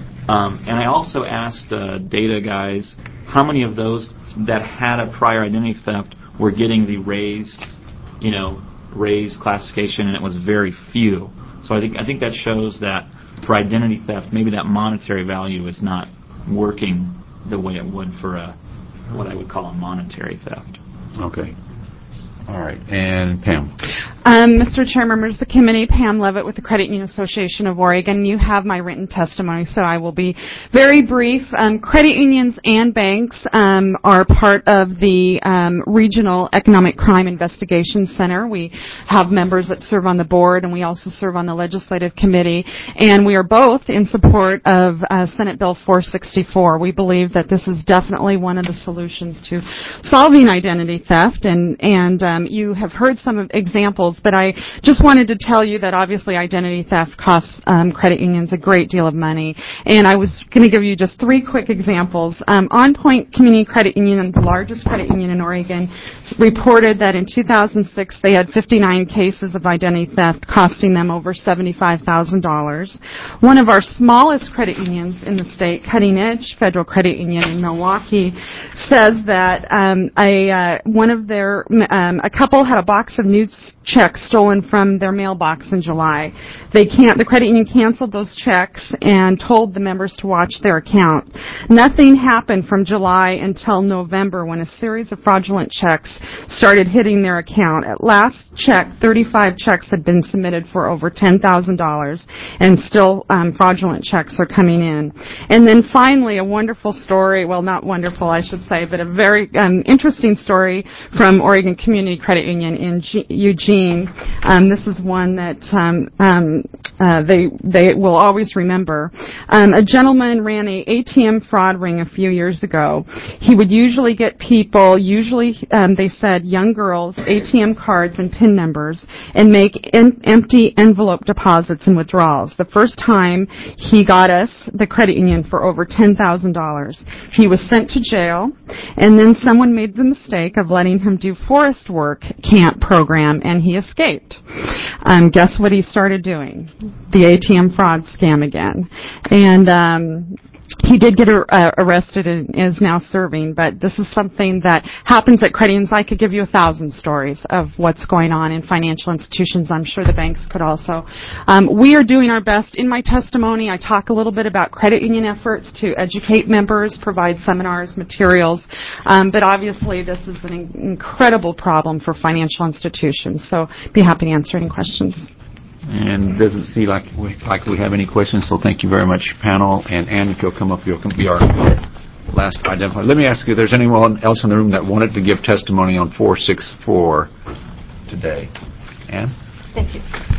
Um, and I also asked the data guys how many of those that had a prior identity theft were getting the raised, you know, raised classification, and it was very few. So I think I think that shows that for identity theft, maybe that monetary value is not working the way it would for a what I would call a monetary theft. Okay. All right. And Pam. Um, Mister Chair, members of the committee, Pam Levitt with the Credit Union Association of Oregon. You have my written testimony, so I will be very brief. Um, credit unions and banks um, are part of the um, Regional Economic Crime Investigation Center. We have members that serve on the board, and we also serve on the Legislative Committee. And we are both in support of uh, Senate Bill four sixty-four. We believe that this is definitely one of the solutions to solving identity theft, and, and um, you have heard some of examples, but I just wanted to tell you that obviously identity theft costs um, credit unions a great deal of money. And I was going to give you just three quick examples. Um, On Point Community Credit Union, the largest credit union in Oregon, reported that in two thousand six they had fifty-nine cases of identity theft costing them over seventy-five thousand dollars. One of our smallest credit unions in the state, Cutting Edge Federal Credit Union in Milwaukee, says that um, a uh, one of their um, a couple had a box of new checks stolen from their mailbox in July. They can't. The credit union canceled those checks and told the members to watch their account. Nothing happened from July until November, when a series of fraudulent checks started hitting their account. At last check, thirty-five checks had been submitted for over ten thousand dollars, and still um, fraudulent checks are coming in. And then finally, a wonderful story, well, not wonderful, I should say, but a very um, interesting story from Oregon Community Credit Union in G- Eugene. Um, this is one that um, um, uh, they they will always remember. Um, a gentleman ran a ATM fraud ring a few years ago. He would usually get people, usually um, they said young girls, A T M cards and PIN numbers, and make en- empty envelope deposits and withdrawals. The first time he got us, the credit union, for over ten thousand dollars. He was sent to jail, and then someone made the mistake of letting him do forest work camp program, and he escaped. Um, guess what he started doing? The A T M fraud scam again. And um, he did get uh, arrested and is now serving, but this is something that happens at credit unions. I could give you a thousand stories of what's going on in financial institutions. I'm sure the banks could also. Um, we are doing our best. In my testimony, I talk a little bit about credit union efforts to educate members, provide seminars, materials, um, but obviously this is an in- incredible problem for financial institutions, so I'd be happy to answer any questions. And it doesn't seem like we, like we have any questions, so thank you very much, panel. And Ann, if you'll come up, you'll be our last identifier. Let me ask you if there's anyone else in the room that wanted to give testimony on four sixty-four today. Ann? Thank you.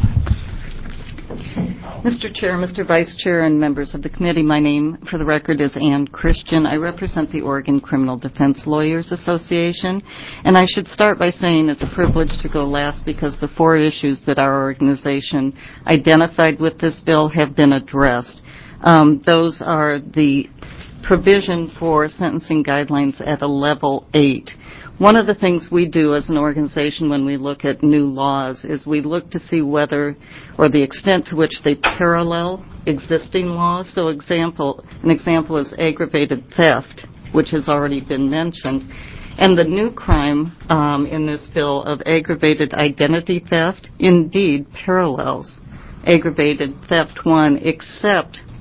Mister Chair, Mister Vice Chair, and members of the committee, my name, for the record, is Ann Christian. I represent the Oregon Criminal Defense Lawyers Association, and I should start by saying it's a privilege to go last because the four issues that our organization identified with this bill have been addressed. Um, those are the provision for sentencing guidelines at a level eight. One of the things we do as an organization when we look at new laws is we look to see whether or the extent to which they parallel existing laws. So example, an example is aggravated theft, which has already been mentioned. And the new crime um, in this bill of aggravated identity theft indeed parallels aggravated theft one, except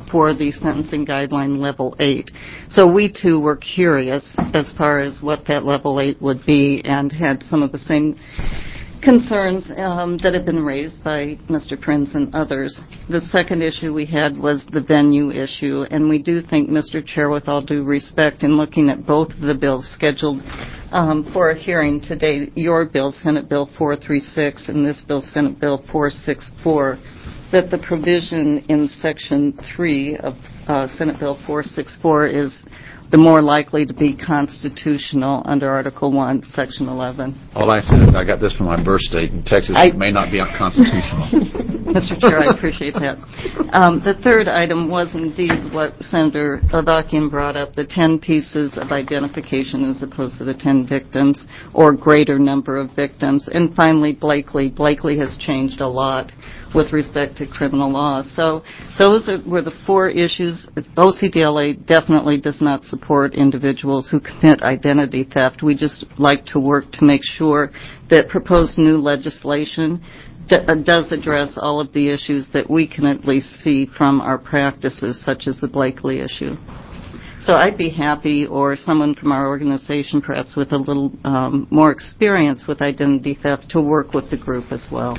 for the sentencing guideline level eight. So we too were curious as far as what that level eight would be and had some of the same concerns um, that have been raised by Mister Prinz and others. The second issue we had was the venue issue, and we do think, Mister Chair, with all due respect, in looking at both of the bills scheduled um, for a hearing today, your bill, Senate Bill four thirty-six, and this bill, Senate Bill four sixty-four, that the provision in Section three of uh, Senate Bill four sixty-four is the more likely to be constitutional under Article one, Section eleven. All I said is I got this from my birth state in Texas. I, it may not be unconstitutional. Mister Chair, I appreciate that. Um, the third item was indeed what Senator Avakian brought up, the ten pieces of identification as opposed to the ten victims or greater number of victims. And finally, Blakely. Blakely has changed a lot with respect to criminal law. So those are, were the four issues. O C D L A definitely does not support individuals who commit identity theft. We just like to work to make sure that proposed new legislation d- uh, does address all of the issues that we can at least see from our practices, such as the Blakely issue. So I'd be happy, or someone from our organization perhaps with a little um, more experience with identity theft, to work with the group as well.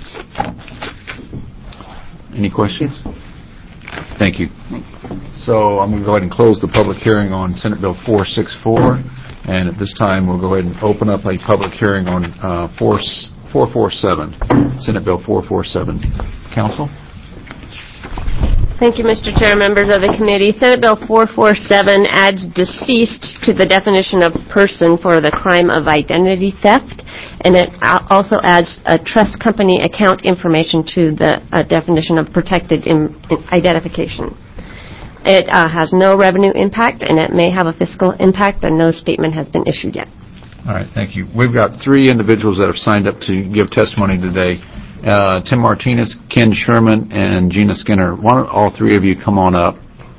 Any questions? Thank you. So I'm going to go ahead and close the public hearing on Senate Bill four sixty-four, and at this time we'll go ahead and open up a public hearing on uh, four forty-seven, Senate Bill four forty-seven. Council? Thank you, Mister Chair, members of the committee. Senate Bill four forty-seven adds deceased to the definition of person for the crime of identity theft, and it also adds a trust company account information to the uh, definition of protected in, in identification. It uh, has no revenue impact, and it may have a fiscal impact, but no statement has been issued yet. All right, thank you. We've got three individuals that have signed up to give testimony today. Uh, Tim Martinez, Ken Sherman, and Gina Skinner. Why don't all three of you come on up?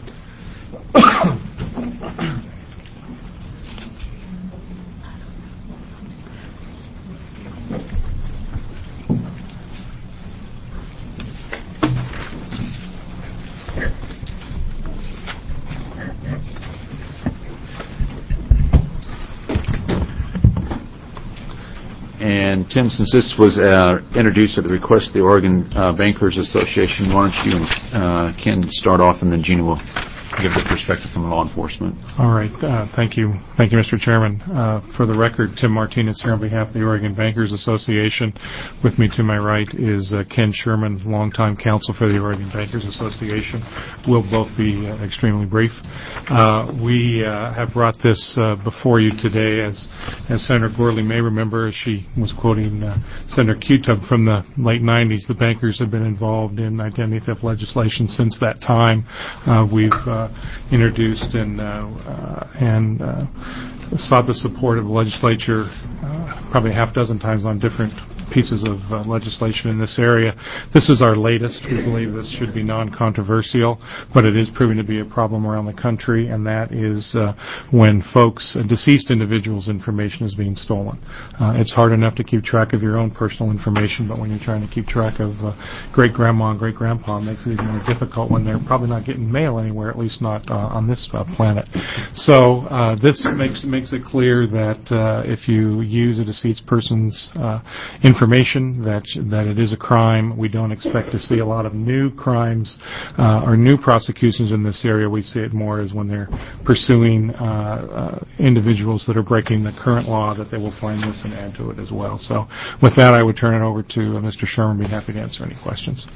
And Tim, since this was uh, introduced at the request of the Oregon uh, Bankers Association, why don't you and uh, Ken start off, and then Gina will give the perspective from law enforcement. All right. Uh, thank you. Thank you, Mister Chairman. Uh, for the record, Tim Martinez here on behalf of the Oregon Bankers Association. With me to my right is uh, Ken Sherman, longtime counsel for the Oregon Bankers Association. We'll both be uh, extremely brief. Uh, we uh, have brought this uh, before you today, as as Senator Gorley may remember, as she was quoting uh, Senator Q-Tub from the late nineties. The bankers have been involved in identity theft legislation since that time. Uh, we've uh, introduced and uh, uh, and uh, sought the support of the legislature uh, probably a half dozen times on different pieces of uh, legislation in this area. This is our latest. We believe this should be non-controversial, but it is proving to be a problem around the country, and that is uh, when folks, uh, deceased individuals' information is being stolen. Uh, it's hard enough to keep track of your own personal information, but when you're trying to keep track of uh, great-grandma and great-grandpa, it makes it even more difficult when they're probably not getting mail anywhere, at least not uh, on this uh, planet. So uh, this makes makes it clear that uh, if you use a deceased person's uh, information, information that that it is a crime. We don't expect to see a lot of new crimes uh, or new prosecutions in this area. We see it more as when they're pursuing uh, uh, individuals that are breaking the current law, that they will find this and add to it as well. So with that, I would turn it over to uh, Mister Sherman. Be happy to answer any questions.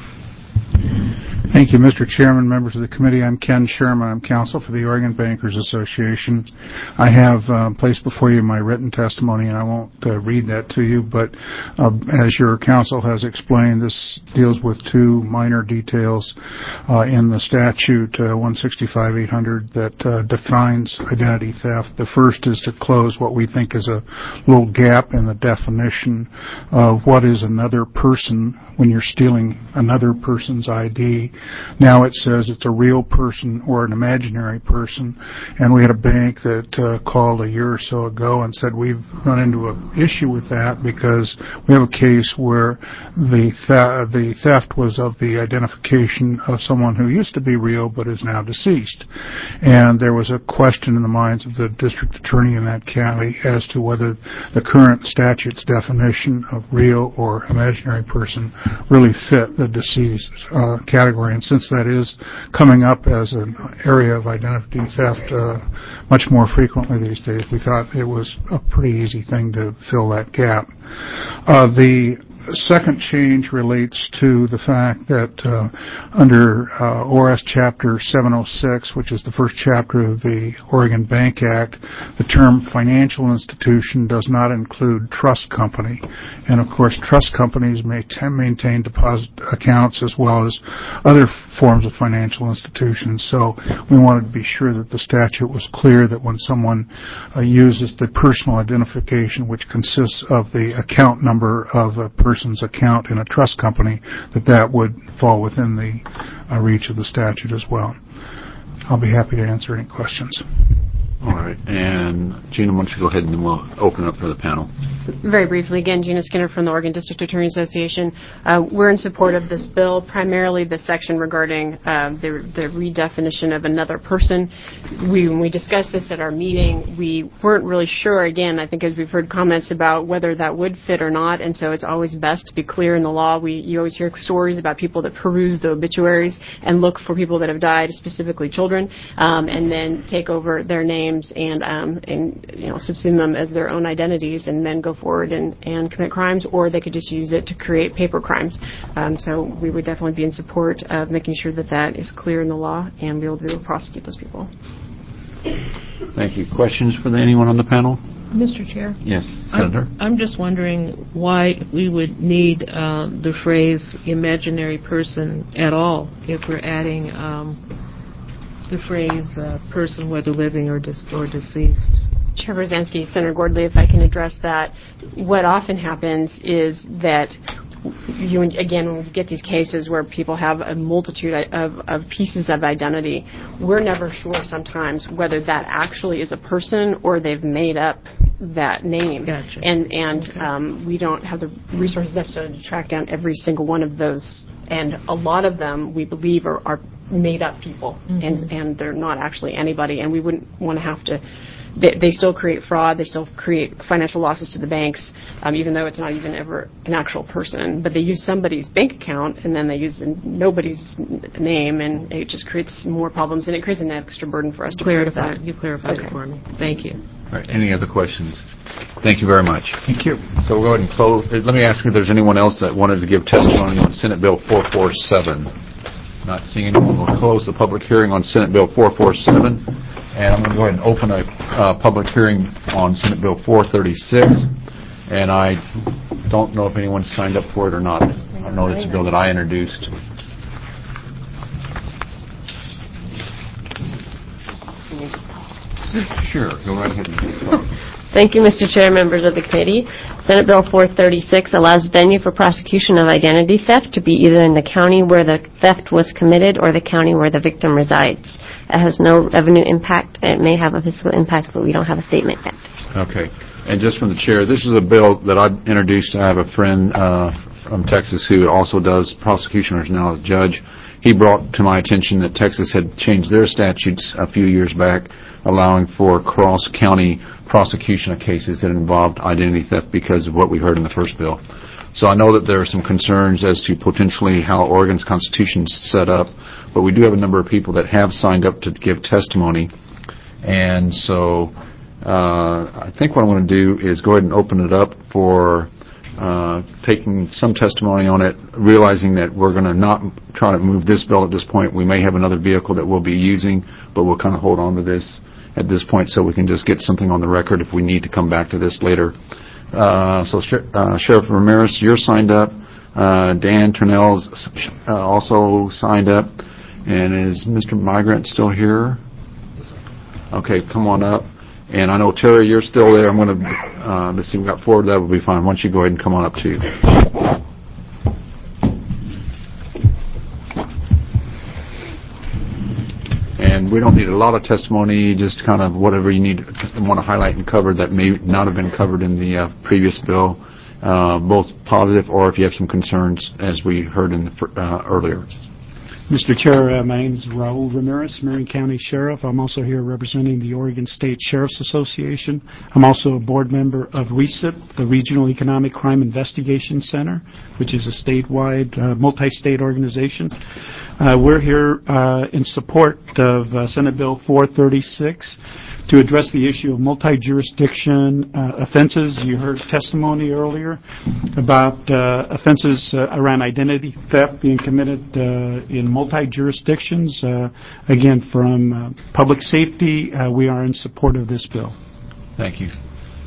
Thank you, Mister Chairman, members of the committee. I'm Ken Sherman. I'm counsel for the Oregon Bankers Association. I have uh, placed before you my written testimony, and I won't uh, read that to you, but uh, as your counsel has explained, this deals with two minor details uh, in the statute, uh, one sixty-five eight hundred, that uh, defines identity theft. The first is to close what we think is a little gap in the definition of what is another person when you're stealing another person's I D. Now it says it's a real person or an imaginary person. And we had a bank that uh, called a year or so ago and said we've run into an issue with that because we have a case where the th- the theft was of the identification of someone who used to be real but is now deceased. And there was a question in the minds of the district attorney in that county as to whether the current statute's definition of real or imaginary person really fit the deceased uh, category. And since that is coming up as an area of identity theft uh, much more frequently these days, we thought it was a pretty easy thing to fill that gap. Uh, the second change relates to the fact that uh, under uh, O R S Chapter seven oh six, which is the first chapter of the Oregon Bank Act, the term financial institution does not include trust company. And of course, trust companies may t- maintain deposit accounts as well as other forms of financial institutions. So we wanted to be sure that the statute was clear that when someone uh, uses the personal identification, which consists of the account number of a person person's account in a trust company, that that would fall within the uh, reach of the statute as well. I'll be happy to answer any questions. All right. And Gina, why don't you go ahead and then we'll open it up for the panel. Very briefly, again, Gina Skinner from the Oregon District Attorney Association. Uh, we're in support of this bill, primarily the section regarding uh, the, the redefinition of another person. We, when we discussed this at our meeting, we weren't really sure, again, I think as we've heard comments about whether that would fit or not, and so it's always best to be clear in the law. We, you always hear stories about people that peruse the obituaries and look for people that have died, specifically children, um, and then take over their names and, um, and you know, subsume them as their own identities and then go forward and, and commit crimes, or they could just use it to create paper crimes. Um, so we would definitely be in support of making sure that that is clear in the law and be able to, be able to prosecute those people. Thank you. Questions for the, anyone on the panel? Mister Chair? Yes, Senator. I'm, I'm just wondering why we would need uh, the phrase imaginary person at all if we're adding um, the phrase uh, person, whether living or, dis- or deceased. Chair Brzezinski, Senator Gordley, if I can address that. What often happens is that you, again, when we get these cases where people have a multitude of, of pieces of identity, we're never sure sometimes whether that actually is a person or they've made up that name. Gotcha. And, and okay. um, we don't have the resources necessarily to track down every single one of those. And a lot of them, we believe, are, are made up people, mm-hmm. and, and they're not actually anybody. And we wouldn't want to have to... They, they still create fraud. They still create financial losses to the banks, um, even though it's not even ever an actual person. But they use somebody's bank account, and then they use nobody's name, and it just creates more problems, and it creates an extra burden for us to clarify. that. You clarified okay. it for me. Thank you. All right. Any other questions? Thank you very much. Thank you. So we'll go ahead and close. Let me ask if there's anyone else that wanted to give testimony on Senate Bill four forty-seven. Not seeing anyone. We'll close the public hearing on Senate Bill four forty-seven. And I'm going to go ahead and open a uh, public hearing on Senate Bill four thirty-six. And I don't know if anyone signed up for it or not. I know it's a bill that I introduced. Sure, go right ahead and talk. Thank you, Mister Chair, members of the committee. Senate Bill four thirty-six allows venue for prosecution of identity theft to be either in the county where the theft was committed or the county where the victim resides. It has no revenue impact. It may have a fiscal impact, but we don't have a statement yet. Okay. And just from the chair, this is a bill that I introduced. I have a friend uh, from Texas who also does prosecution, or is now a judge. He brought to my attention that Texas had changed their statutes a few years back, allowing for cross-county prosecution of cases that involved identity theft because of what we heard in the first bill. So I know that there are some concerns as to potentially how Oregon's Constitution is set up, but we do have a number of people that have signed up to give testimony. And so uh, I think what I'm going to do is go ahead and open it up for uh, taking some testimony on it, realizing that we're going to not try to move this bill at this point. We may have another vehicle that we'll be using, but we'll kind of hold on to this at this point so we can just get something on the record if we need to come back to this later. Uh, so uh, Sheriff Ramirez, you're signed up. Uh, Dan Turnell's uh, also signed up. And is Mister Migrant still here? Okay, come on up. And I know, Terry, you're still there. I'm going to, uh, let's see, we've got four. That will be fine. Why don't you go ahead and come on up, too. and we don't need a lot of testimony, just kind of whatever you need, want to highlight and cover that may not have been covered in the uh, previous bill, uh, both positive or if you have some concerns, as we heard in the, uh, earlier. Mister Chair, uh, my name is Raul Ramirez, Marion County Sheriff. I'm also here representing the Oregon State Sheriff's Association. I'm also a board member of R E C I P, the Regional Economic Crime Investigation Center, which is a statewide, uh, multi-state organization. Uh, we're here uh, in support of uh, Senate Bill four thirty-six to address the issue of multi-jurisdiction uh, offenses. You heard testimony earlier about uh, offenses uh, around identity theft being committed uh, in multi-jurisdictions. Uh, again, from uh, public safety, uh, we are in support of this bill. Thank you.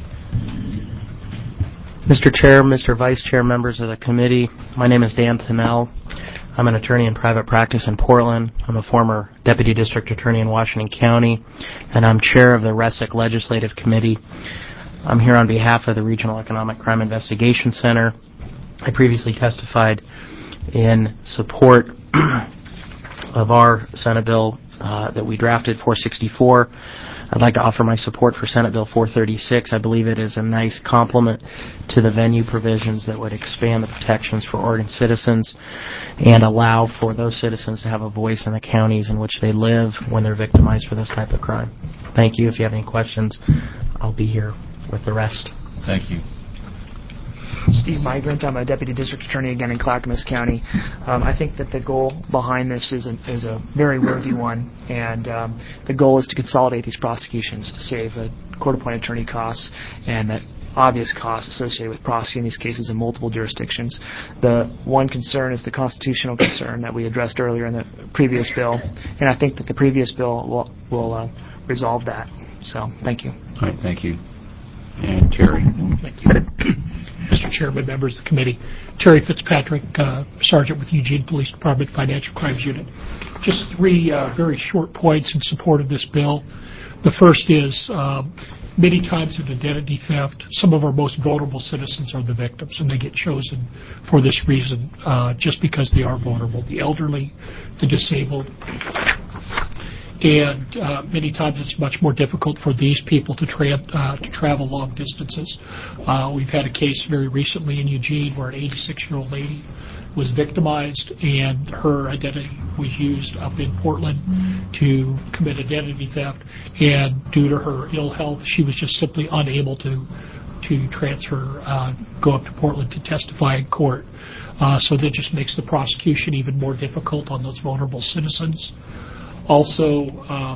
Mister Chair, Mister Vice Chair, members of the committee, my name is Dan Tennell. I'm an attorney in private practice in Portland. I'm a former Deputy District Attorney in Washington County, and I'm chair of the R E S I C Legislative Committee. I'm here on behalf of the Regional Economic Crime Investigation Center. I previously testified in support of our Senate bill uh, that we drafted, four sixty-four. I'd like to offer my support for Senate Bill four thirty-six. I believe it is a nice complement to the venue provisions that would expand the protections for Oregon citizens and allow for those citizens to have a voice in the counties in which they live when they're victimized for this type of crime. Thank you. If you have any questions, I'll be here with the rest. Thank you. Steve Migrant. I'm a Deputy District Attorney again in Clackamas County. Um, I think that the goal behind this is a, is a very worthy one, and um, the goal is to consolidate these prosecutions to save uh, court-appointed attorney costs and the obvious costs associated with prosecuting these cases in multiple jurisdictions. The one concern is the constitutional concern that we addressed earlier in the previous bill, and I think that the previous bill will, will uh, resolve that. So, thank you. All right, thank you. And Terry. Thank you. Mister Chairman, members of the committee, Terry Fitzpatrick, uh, Sergeant with Eugene Police Department Financial Crimes Unit. Just three uh, very short points in support of this bill. The first is uh, many times in identity theft, some of our most vulnerable citizens are the victims, and they get chosen for this reason uh, just because they are vulnerable. The elderly, the disabled, and uh, many times it's much more difficult for these people to, tra- uh, to travel long distances. Uh, we've had a case very recently in Eugene where an eighty-six-year-old lady was victimized and her identity was used up in Portland to commit identity theft, and due to her ill health, she was just simply unable to to transfer, uh, go up to Portland to testify in court. Uh, so that just makes the prosecution even more difficult on those vulnerable citizens. Also, uh,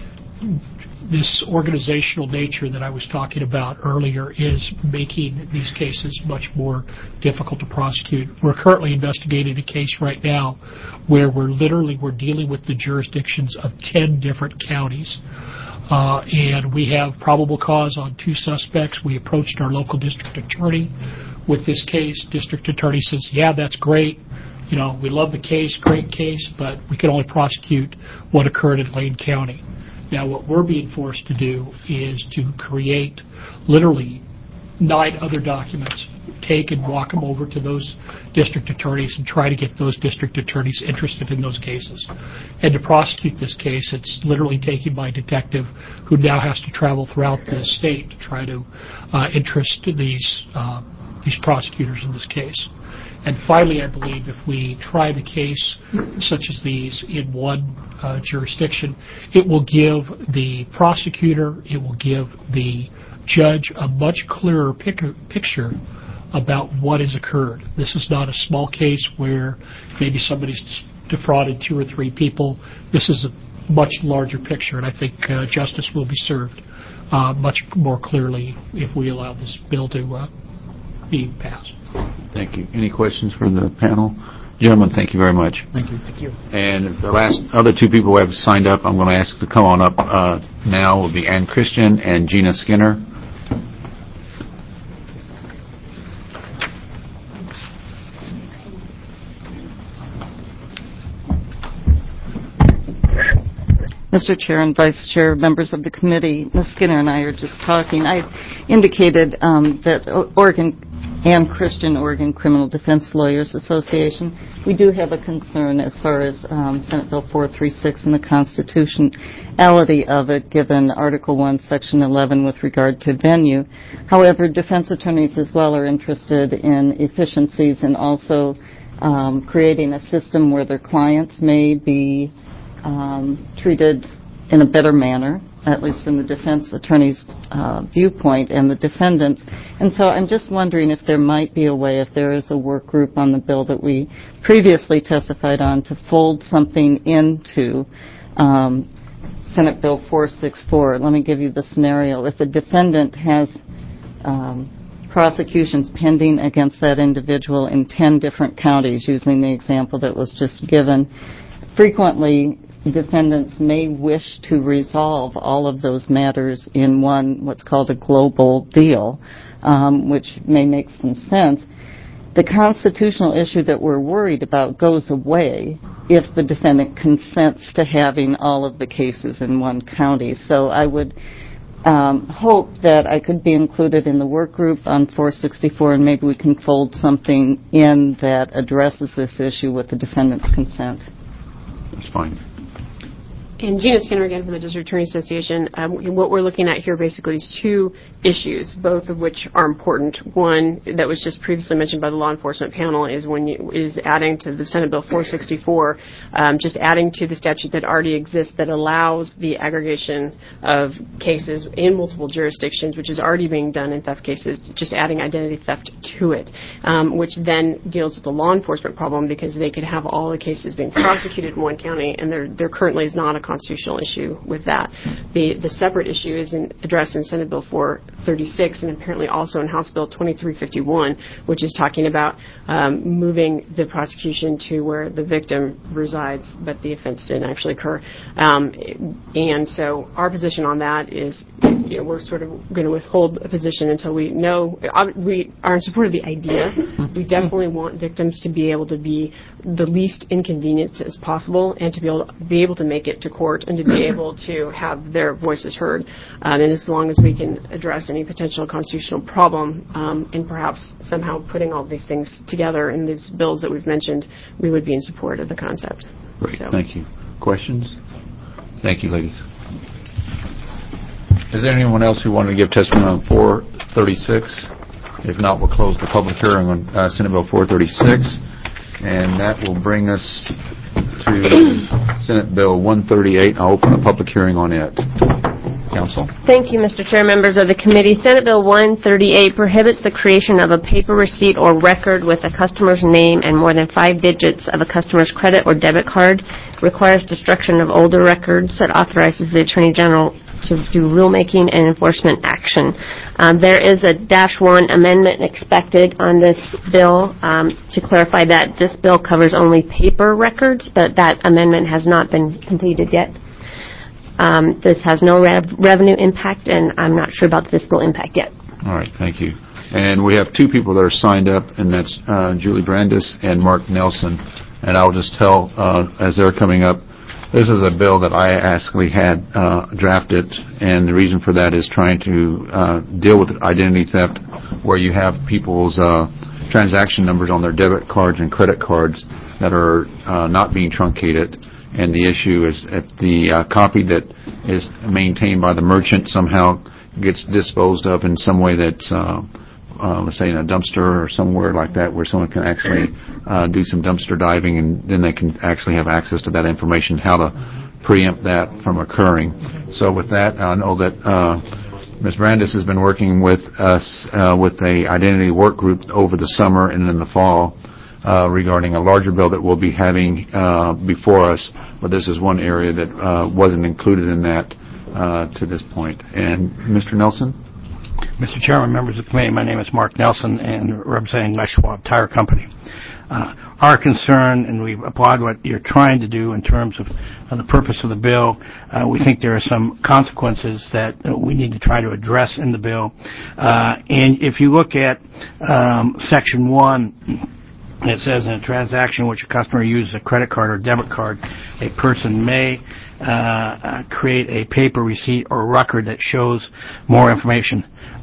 this organizational nature that I was talking about earlier is making these cases much more difficult to prosecute. We're currently investigating a case right now where we're literally we're dealing with the jurisdictions of ten different counties. Uh, and we have probable cause on two suspects. We approached our local district attorney with this case. District attorney says, yeah, that's great. You know, we love the case, great case, but we can only prosecute what occurred in Lane County. Now, what we're being forced to do is to create literally nine other documents, take and walk them over to those district attorneys and try to get those district attorneys interested in those cases. And to prosecute this case, it's literally taking my detective, who now has to travel throughout the state to try to uh, interest these uh, these prosecutors in this case. And finally, I believe if we try the case such as these in one uh, jurisdiction, it will give the prosecutor, it will give the judge a much clearer pic- picture about what has occurred. This is not a small case where maybe somebody's defrauded two or three people. This is a much larger picture, and I think uh, justice will be served uh, much more clearly if we allow this bill to uh, be passed. Thank you. Any questions for the panel? Gentlemen, thank you very much. Thank you. Thank you. And the last other two people who have signed up, I'm going to ask to come on up uh, now will be Ann Christian and Gina Skinner. Mister Chair and Vice Chair, members of the committee, Miz Skinner and I are just talking. I indicated um, that o- Oregon Ann Christian, Oregon Criminal Defense Lawyers Association. We do have a concern as far as um, Senate Bill four thirty-six and the constitutionality of it, given Article one, Section eleven with regard to venue. However, defense attorneys as well are interested in efficiencies and also um, creating a system where their clients may be um, treated in a better manner, at least from the defense attorney's uh, viewpoint and the defendants. And so I'm just wondering if there might be a way, if there is a work group on the bill that we previously testified on, to fold something into um, Senate Bill four sixty-four. Let me give you the scenario. If the defendant has um, prosecutions pending against that individual in ten different counties, using the example that was just given, frequently defendants may wish to resolve all of those matters in one, what's called a global deal, um, which may make some sense. The constitutional issue that we're worried about goes away if the defendant consents to having all of the cases in one county. So I would um, hope that I could be included in the work group on four sixty-four, and maybe we can fold something in that addresses this issue with the defendant's consent. That's fine. And Gina Skinner again from the District Attorney Association. Um, what we're looking at here basically is two issues, both of which are important. One that was just previously mentioned by the law enforcement panel is when you, is adding to the Senate Bill four sixty-four, um, just adding to the statute that already exists that allows the aggregation of cases in multiple jurisdictions, which is already being done in theft cases, just adding identity theft to it, um, which then deals with the law enforcement problem because they could have all the cases being prosecuted in one county, and there, there currently is not a constitutional issue with that. The the separate issue is in, addressed in Senate Bill four thirty-six and apparently also in House Bill twenty-three fifty-one, which is talking about um, moving the prosecution to where the victim resides, but the offense didn't actually occur. Um, and so our position on that is, you know, we're sort of going to withhold a position until we know. We are in support of the idea. We definitely want victims to be able to be the least inconvenienced as possible and to be able to, be able to make it to court and to be able to have their voices heard. Um, and as long as we can address any potential constitutional problem um, and perhaps somehow putting all these things together in these bills that we've mentioned, we would be in support of the concept. Great. So. Thank you. Questions? Thank you, ladies. Is there anyone else who wanted to give testimony on four thirty-six? If not, we'll close the public hearing on uh, Senate Bill four thirty-six, and that will bring us to Senate Bill one thirty-eight. I'll open a public hearing on it. Council. Thank you, Mister Chair, members of the committee. Senate Bill one thirty-eight prohibits the creation of a paper receipt or record with a customer's name and more than five digits of a customer's credit or debit card, requires destruction of older records, that authorizes the Attorney General to do rulemaking and enforcement action. Um, there is a dash one amendment expected on this bill um, to clarify that this bill covers only paper records, but that amendment has not been completed yet. Um, this has no rev- revenue impact, and I'm not sure about the fiscal impact yet. All right, thank you. And we have two people that are signed up, and that's uh, Julie Brandis and Mark Nelson. And I'll just tell, uh, as they're coming up, this is a bill that I actually had uh, drafted, and the reason for that is trying to uh, deal with identity theft where you have people's uh, transaction numbers on their debit cards and credit cards that are uh, not being truncated. And the issue is if the uh, copy that is maintained by the merchant somehow gets disposed of in some way that's, uh, uh, let's say in a dumpster or somewhere like that where someone can actually uh, do some dumpster diving, and then they can actually have access to that information, how to preempt that from occurring. So with that, I know that uh, Miz Brandis has been working with us uh, with a identity work group over the summer and in the fall uh, regarding a larger bill that we'll be having uh, before us, but this is one area that uh, wasn't included in that uh, to this point. And Mister Nelson? Mister Chairman, members of the committee, my name is Mark Nelson, and representing My Schwab Tire Company. Uh, our concern, and we applaud what you're trying to do in terms of uh, the purpose of the bill. Uh, we think there are some consequences that uh, we need to try to address in the bill. Uh, and if you look at um, Section one, it says in a transaction in which a customer uses a credit card or debit card, a person may uh, uh, create a paper receipt or record that shows more information.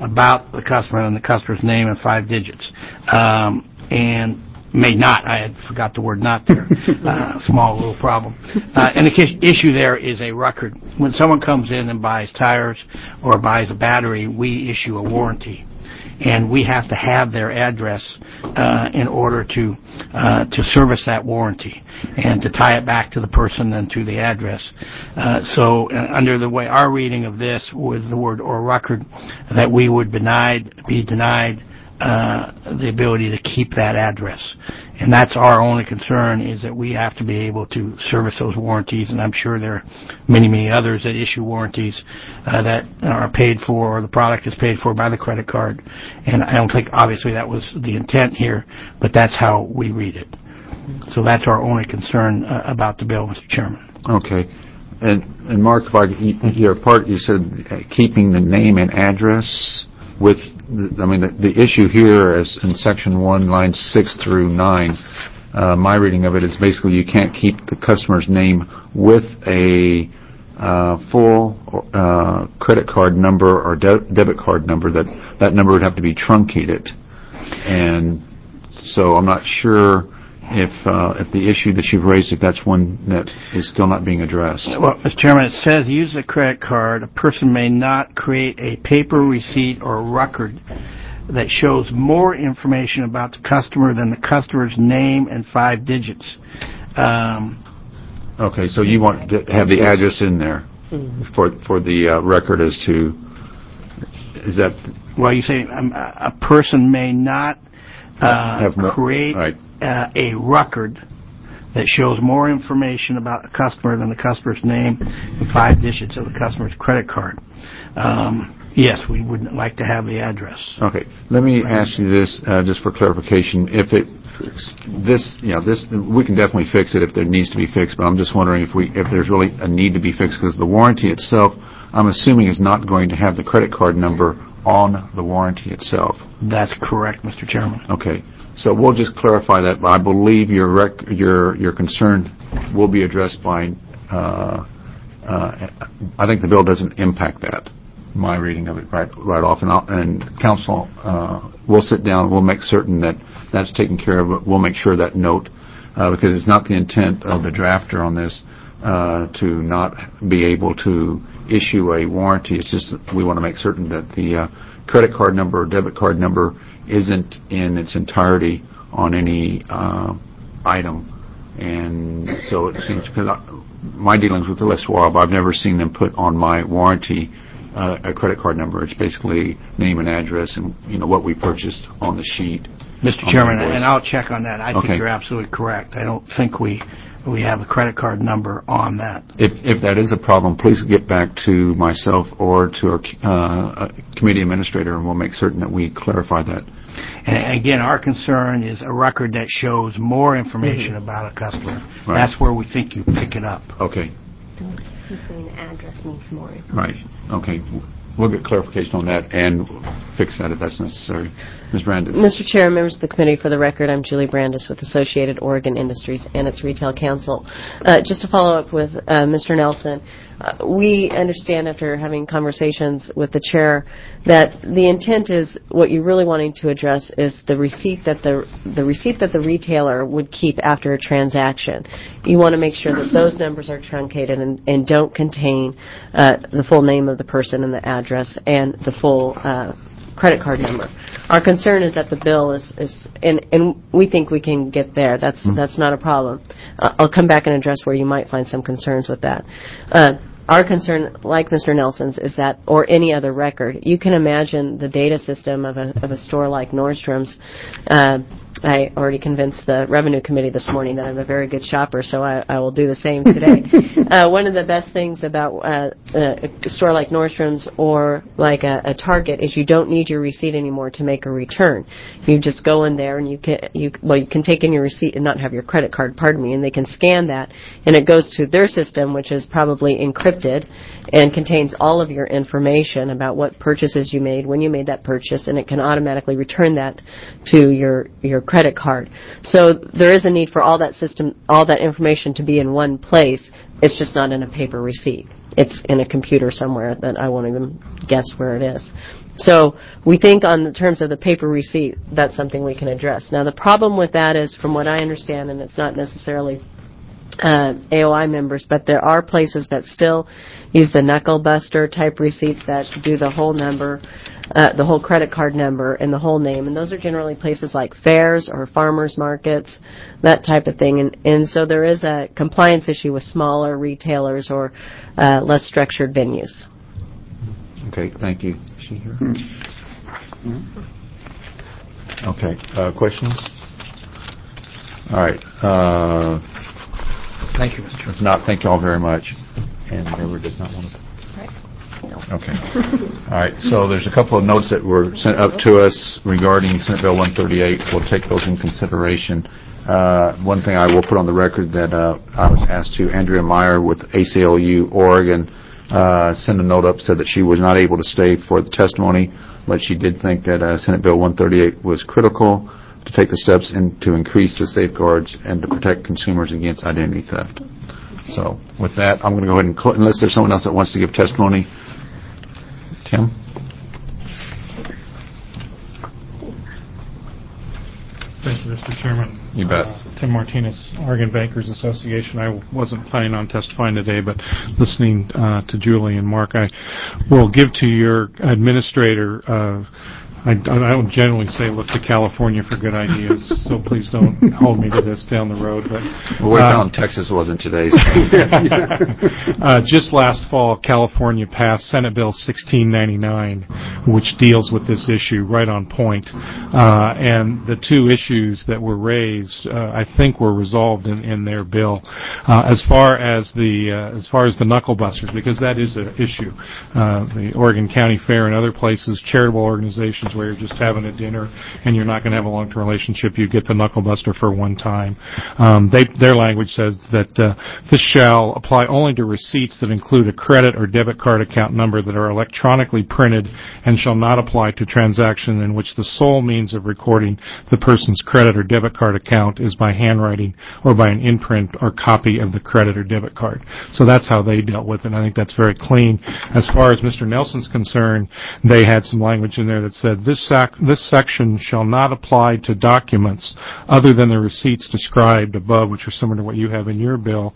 about the customer and the customer's name and five digits. Um, and may not, I had forgot the word not there, uh, small little problem. Uh, and the case, issue there is a record. When someone comes in and buys tires or buys a battery, we issue a warranty. And we have to have their address uh, in order to uh, to service that warranty and to tie it back to the person and to the address. Uh, so uh, under the way our reading of this with the word or record, that we would denied, be denied uh, the ability to keep that address. And that's our only concern, is that we have to be able to service those warranties, and I'm sure there are many, many others that issue warranties uh, that are paid for, or the product is paid for by the credit card. And I don't think, obviously, that was the intent here, but that's how we read it. So that's our only concern uh, about the bill, Mister Chairman. Okay. And, and Mark, if I could, your part, you said uh, keeping the name and address with, I mean, the, the issue here is in section one, lines six through nine. Uh, my reading of it is basically you can't keep the customer's name with a uh, full uh, credit card number or de- debit card number. That that number would have to be truncated, and so I'm not sure if uh, if the issue that you've raised, if that's one that is still not being addressed. Well, Mister Chairman, it says use a credit card. A person may not create a paper receipt or record that shows more information about the customer than the customer's name and five digits. Um, okay, so you want to have the address in there for for the uh, record as to, is that? Well, you say um, a person may not uh, have more, create right. uh, a record that shows more information about the customer than the customer's name and five digits of the customer's credit card. Um, yes, we would like to have the address. Okay. Let me ask you this, uh, just for clarification. If it, this, you know, this, we can definitely fix it if there needs to be fixed, but I'm just wondering if we, if there's really a need to be fixed, because the warranty itself, I'm assuming, is not going to have the credit card number on the warranty itself. That's correct, Mister Chairman. Okay. So we'll just clarify that, but I believe your rec- your your concern will be addressed by, uh, uh, I think the bill doesn't impact that, my reading of it right right off. And, I'll, and council, uh, we'll sit down, we'll make certain that that's taken care of. We'll make sure that note, uh, because it's not the intent of the drafter on this uh, to not be able to issue a warranty. It's just we want to make certain that the uh, credit card number or debit card number isn't in its entirety on any uh, item. And so it seems, because my dealings with the Les Schwab, I've never seen them put on my warranty uh, a credit card number. It's basically name and address and, you know, what we purchased on the sheet. Mister Chairman, and I'll check on that. I okay. think you're absolutely correct. I don't think we we have a credit card number on that. If if that is a problem, please get back to myself or to our uh, committee administrator, and we'll make certain that we clarify that. And again, our concern is a record that shows more information mm-hmm. about a customer. Right. That's where we think you pick it up. Okay. So he's saying address needs more information. Right. Okay. We'll get clarification on that and fix that if that's necessary. Miz Brandis. Mister Chair, members of the committee, for the record, I'm Julie Brandis with Associated Oregon Industries and its Retail Council. Uh, just to follow up with uh, Mister Nelson, uh, we understand after having conversations with the chair that the intent is what you're really wanting to address is the receipt that the the receipt that the retailer would keep after a transaction. You want to make sure that those numbers are truncated and, and don't contain uh, the full name of the person and the address and the full uh, credit card number. Our concern is that the bill is, is and, and we think we can get there. That's mm-hmm. that's not a problem. Uh, I'll come back and address where you might find some concerns with that. Uh, our concern, like Mister Nelson's, is that, or any other record, you can imagine the data system of a of a store like Nordstrom's. Uh, I already convinced the Revenue Committee this morning that I'm a very good shopper, so I, I will do the same today. uh, one of the best things about uh, a store like Nordstrom's or like a, a Target is you don't need your receipt anymore to make a return. You just go in there and you can, you, well, you can take in your receipt and not have your credit card, pardon me, and they can scan that, and it goes to their system, which is probably encrypted and contains all of your information about what purchases you made, when you made that purchase, and it can automatically return that to your your credit card. So there is a need for all that system, all that information to be in one place. It's just not in a paper receipt. It's in a computer somewhere that I won't even guess where it is. So we think on the terms of the paper receipt, that's something we can address. Now, the problem with that is, from what I understand, and it's not necessarily uh, A O I members, but there are places that still use the knuckle buster type receipts that do the whole number, uh, the whole credit card number and the whole name. And those are generally places like fairs or farmers markets, that type of thing. And, and so there is a compliance issue with smaller retailers or uh, less structured venues. Okay, thank you. Is she here? Okay, uh, questions? All right. Uh, thank you, Mister Chairman. If not, thank you all very much. And Deborah does not want to. Okay. All right. So there's a couple of notes that were sent up to us regarding Senate Bill one thirty-eight. We'll take those in consideration. Uh, one thing I will put on the record that uh, I was asked to Andrea Meyer with A C L U Oregon uh, send a note up, said that she was not able to stay for the testimony, but she did think that uh, Senate Bill one thirty-eight was critical to take the steps in to increase the safeguards and to protect consumers against identity theft. So with that, I'm going to go ahead and cl- unless there's someone else that wants to give testimony. Tim? Thank you, Mister Chairman. You bet. Uh, Tim Martinez, Oregon Bankers Association. I wasn't planning on testifying today, but listening uh, to Julie and Mark, I will give to your administrator. Uh, I, I don't generally say look to California for good ideas, so please don't hold me to this down the road. But well, we uh, found Texas wasn't today. So. uh, just last fall, California passed Senate Bill sixteen ninety-nine, which deals with this issue right on point. Uh, and the two issues that were raised, uh, I think, were resolved in, in their bill. Uh, as far as the uh, as far as the knuckle busters, because that is an issue. Uh, the Oregon County Fair and other places, charitable organizations where you're just having a dinner and you're not going to have a long-term relationship, you get the knuckle buster for one time. Um, they, their language says that uh, this shall apply only to receipts that include a credit or debit card account number that are electronically printed and shall not apply to transactions in which the sole means of recording the person's credit or debit card account is by handwriting or by an imprint or copy of the credit or debit card. So that's how they dealt with it, and I think that's very clean. As far as Mister Nelson's concerned, they had some language in there that said This, sac- this section shall not apply to documents other than the receipts described above, which are similar to what you have in your bill,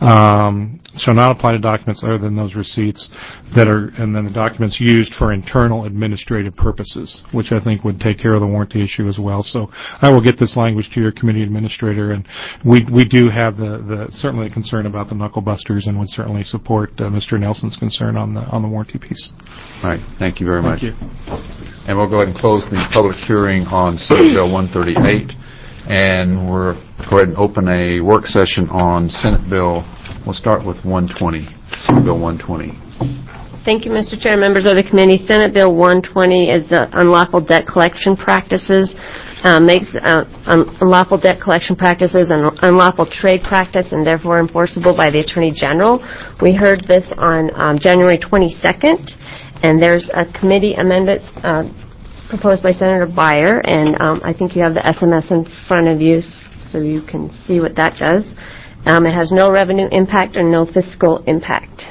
um, shall not apply to documents other than those receipts that are, and then the documents used for internal administrative purposes, which I think would take care of the warranty issue as well. So I will get this language to your committee administrator, and we we do have the, the certainly a concern about the knuckle busters and would certainly support uh, Mister Nelson's concern on the on the warranty piece. All right. Thank you very Thank much. you. And we'll go ahead and close the public hearing on Senate Bill one thirty-eight. And we'll go ahead and open a work session on Senate Bill. We'll start with one twenty. Senate Bill one twenty. Thank you, Mister Chair, members of the committee. Senate Bill one twenty is the unlawful debt collection practices. Uh, makes uh, un- unlawful debt collection practices an unlawful trade practice and therefore enforceable by the Attorney General. We heard this on um, January twenty-second. And there's a committee amendment uh, proposed by Senator Beyer, and um, I think you have the S M S in front of you so you can see what that does. Um, it has no revenue impact or no fiscal impact.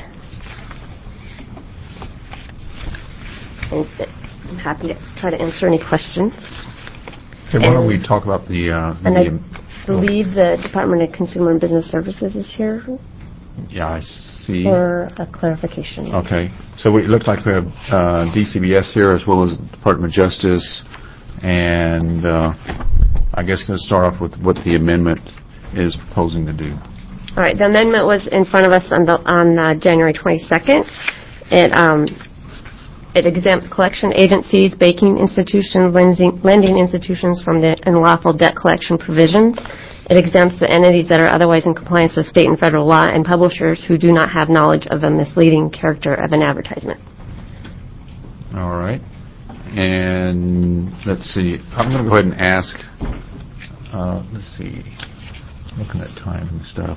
I'm happy to try to answer any questions. Okay, why don't we talk about the... Uh, and the I believe the Department of Consumer and Business Services is here. Yeah, I see. For a clarification. Okay. So we, it looks like we have uh, D C B S here as well as Department of Justice. And uh, I guess let's start off with what the amendment is proposing to do. All right. The amendment was in front of us on, the, on uh, January twenty-second. It, um, it exempts collection agencies, banking institutions, lending, lending institutions from the unlawful debt collection provisions. It exempts the entities that are otherwise in compliance with state and federal law and publishers who do not have knowledge of the misleading character of an advertisement. All right. And let's see. I'm going to go ahead and ask, uh, let's see, looking at time and stuff.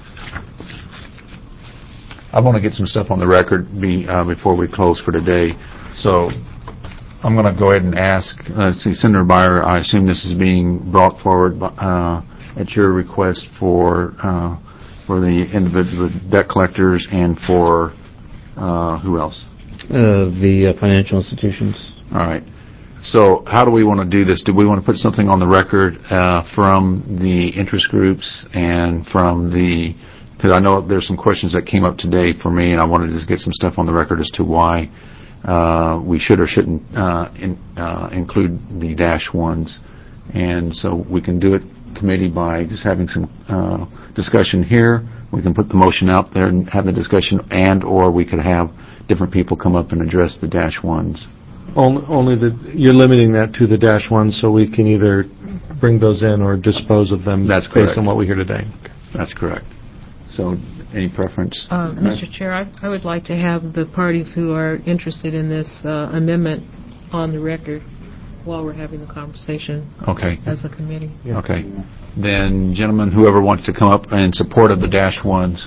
I want to get some stuff on the record be, uh, before we close for today. So I'm going to go ahead and ask, uh, let's see, Senator Beyer, I assume this is being brought forward by, uh, at your request for uh, for the individual debt collectors and for uh, who else? Uh, the uh, financial institutions. All right. So how do we want to do this? Do we want to put something on the record uh, from the interest groups and from the, because I know there's some questions that came up today for me, and I wanted to get some stuff on the record as to why uh, we should or shouldn't uh, in, uh, include the dash ones. And so we can do it, committee, by just having some uh, discussion here. We can put the motion out there and have the discussion, and or we could have different people come up and address the dash ones. Only, only the, you're limiting that to the dash ones, so we can either bring those in or dispose of them. That's based correct. on what we hear today. That's correct. So, any preference? Uh, Mister Chair, I, I would like to have the parties who are interested in this uh, amendment on the record while we're having the conversation. Okay. As a committee. Yeah. Okay. Then, gentlemen, whoever wants to come up in support of the dash ones.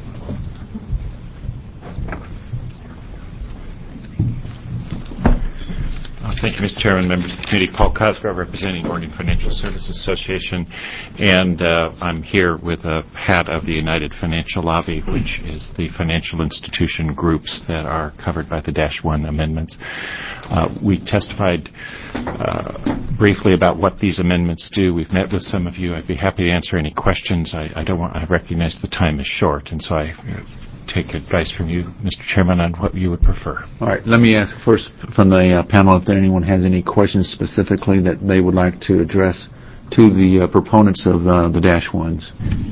Thank you, Mister Chairman, members of the committee. Paul Cosgrove, representing Oregon Financial Services Association, and uh, I'm here with a hat of the United Financial Lobby, which is the financial institution groups that are covered by the Dash one amendments. Uh, we testified uh, briefly about what these amendments do. We've met with some of you. I'd be happy to answer any questions. I, I don't want. I recognize the time is short, and so I Uh, take advice from you, Mister Chairman, on what you would prefer. All right. Let me ask first from the uh, panel if there anyone has any questions specifically that they would like to address to the uh, proponents of uh, the dash ones.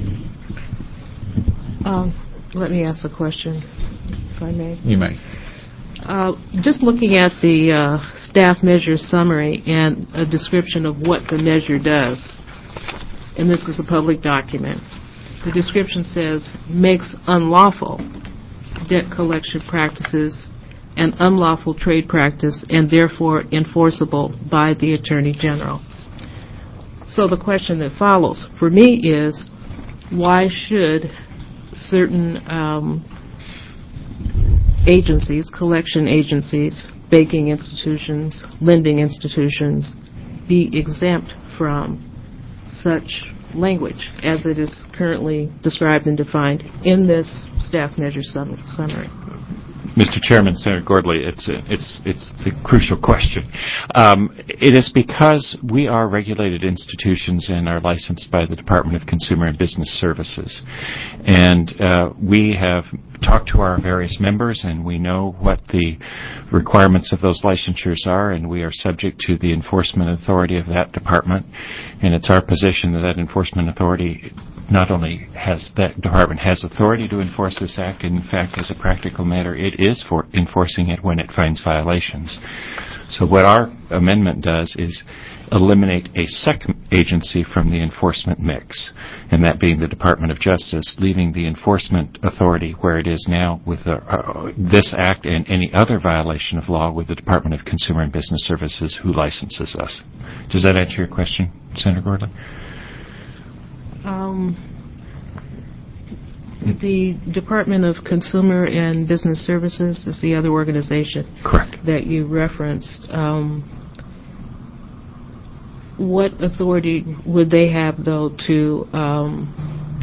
Um, let me ask a question, if I may. You may. Uh, just looking at the uh, staff measure summary and a description of what the measure does, and this is a public document. The description says, makes unlawful debt collection practices an unlawful trade practice and therefore enforceable by the Attorney General. So the question that follows for me is, why should certain um, agencies, collection agencies, banking institutions, lending institutions, be exempt from such language as it is currently described and defined in this staff measure sum- summary? Mister Chairman, Senator Gordley, it's a, it's it's the crucial question. Um, it is because we are regulated institutions and are licensed by the Department of Consumer and Business Services, and uh, we have talked to our various members, and we know what the requirements of those licensures are, and we are subject to the enforcement authority of that department. And it's our position that that enforcement authority not only has that department has authority to enforce this act, in fact, as a practical matter, it is for enforcing it when it finds violations. So what our amendment does is eliminate a second agency from the enforcement mix, and that being the Department of Justice, leaving the enforcement authority where it is now with the, uh, this act and any other violation of law with the Department of Consumer and Business Services, who licenses us. Does that answer your question, Senator Gordley? Um, the Department of Consumer and Business Services is the other organization. Correct. That you referenced. Um, what authority would they have, though, to um,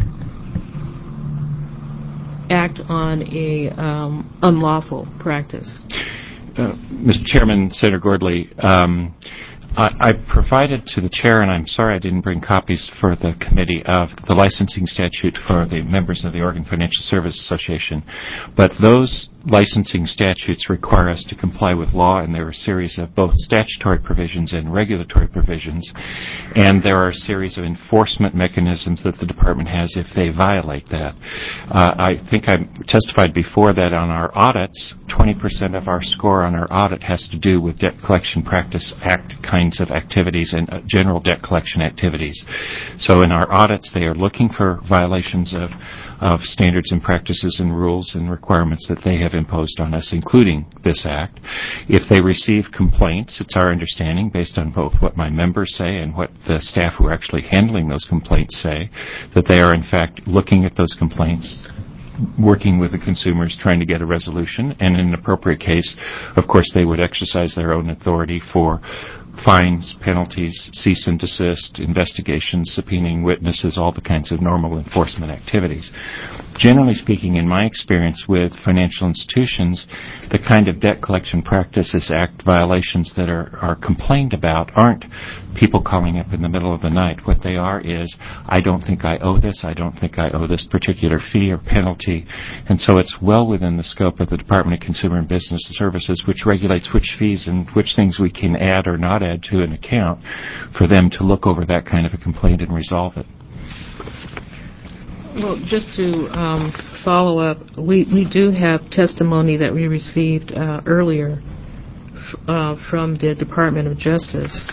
act on a um, unlawful practice? Uh, Mister Chairman, Senator Gordley, um, I, I provided to the chair, and I'm sorry I didn't bring copies for the committee, of the licensing statute for the members of the Oregon Financial Service Association. But those licensing statutes require us to comply with law, and there are a series of both statutory provisions and regulatory provisions. And there are a series of enforcement mechanisms that the department has if they violate that. Uh, I think I testified before that on our audits, twenty percent of our score on our audit has to do with Debt Collection Practice Act kinds of activities and uh, general debt collection activities. So in our audits, they are looking for violations of, of standards and practices and rules and requirements that they have imposed on us, including this act. If they receive complaints, it's our understanding, based on both what my members say and what the staff who are actually handling those complaints say, that they are in fact looking at those complaints, working with the consumers, trying to get a resolution, and in an appropriate case, of course, they would exercise their own authority for fines, penalties, cease and desist, investigations, subpoenaing witnesses, all the kinds of normal enforcement activities. generally speaking, in my experience with financial institutions, the kind of Debt Collection Practices Act violations that are, are complained about aren't people calling up in the middle of the night. What they are is, I don't think I owe this, I don't think I owe this particular fee or penalty. And so it's well within the scope of the Department of Consumer and Business Services, which regulates which fees and which things we can add or not add to an account, for them to look over that kind of a complaint and resolve it. Well, just to um, follow up, we, we do have testimony that we received uh, earlier f- uh, from the Department of Justice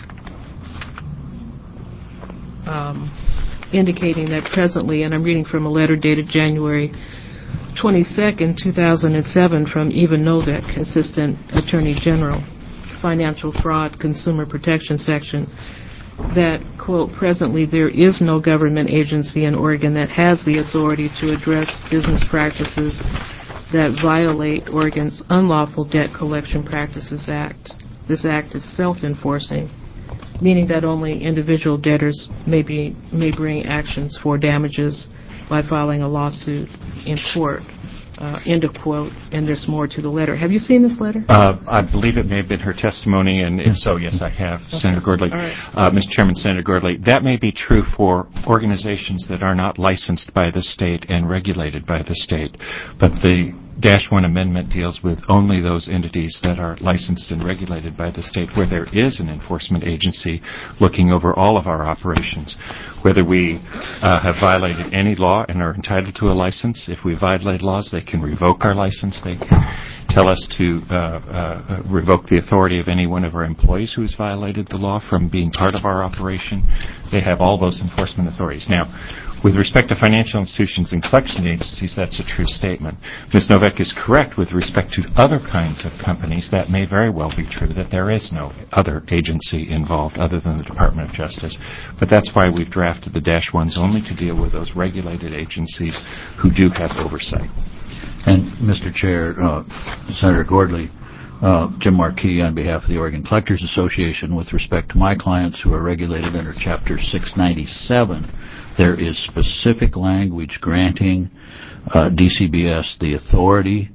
um, indicating that presently, and I'm reading from a letter dated January twenty-second, two thousand seven from Eva Novik, Assistant Attorney General, Financial Fraud Consumer Protection Section, that, quote, presently there is no government agency in Oregon that has the authority to address business practices that violate Oregon's Unlawful Debt Collection Practices Act. This act is self-enforcing, meaning that only individual debtors may be may bring actions for damages by filing a lawsuit in court. Uh, end of quote, and there's more to the letter. Have you seen this letter? Uh, I believe it may have been her testimony, and if so, yes, I have, okay. Senator Gordley. All right. Uh, Mister Chairman, Senator Gordley, that may be true for organizations that are not licensed by the state and regulated by the state, but the Dash one Amendment deals with only those entities that are licensed and regulated by the state, where there is an enforcement agency looking over all of our operations. Whether we uh, have violated any law and are entitled to a license, if we violate laws, they can revoke our license. They can tell us to uh, uh, revoke the authority of any one of our employees who has violated the law from being part of our operation. They have all those enforcement authorities. Now, with respect to financial institutions and collection agencies, that's a true statement. Miz Novak is correct with respect to other kinds of companies. That may very well be true, that there is no other agency involved other than the Department of Justice. But that's why we've drafted the Dash ones only to deal with those regulated agencies who do have oversight. And, Mister Chair, uh, Senator Gordley, uh, Jim Markey on behalf of the Oregon Collectors Association, with respect to my clients who are regulated under Chapter six ninety-seven, there is specific language granting uh, D C B S the authority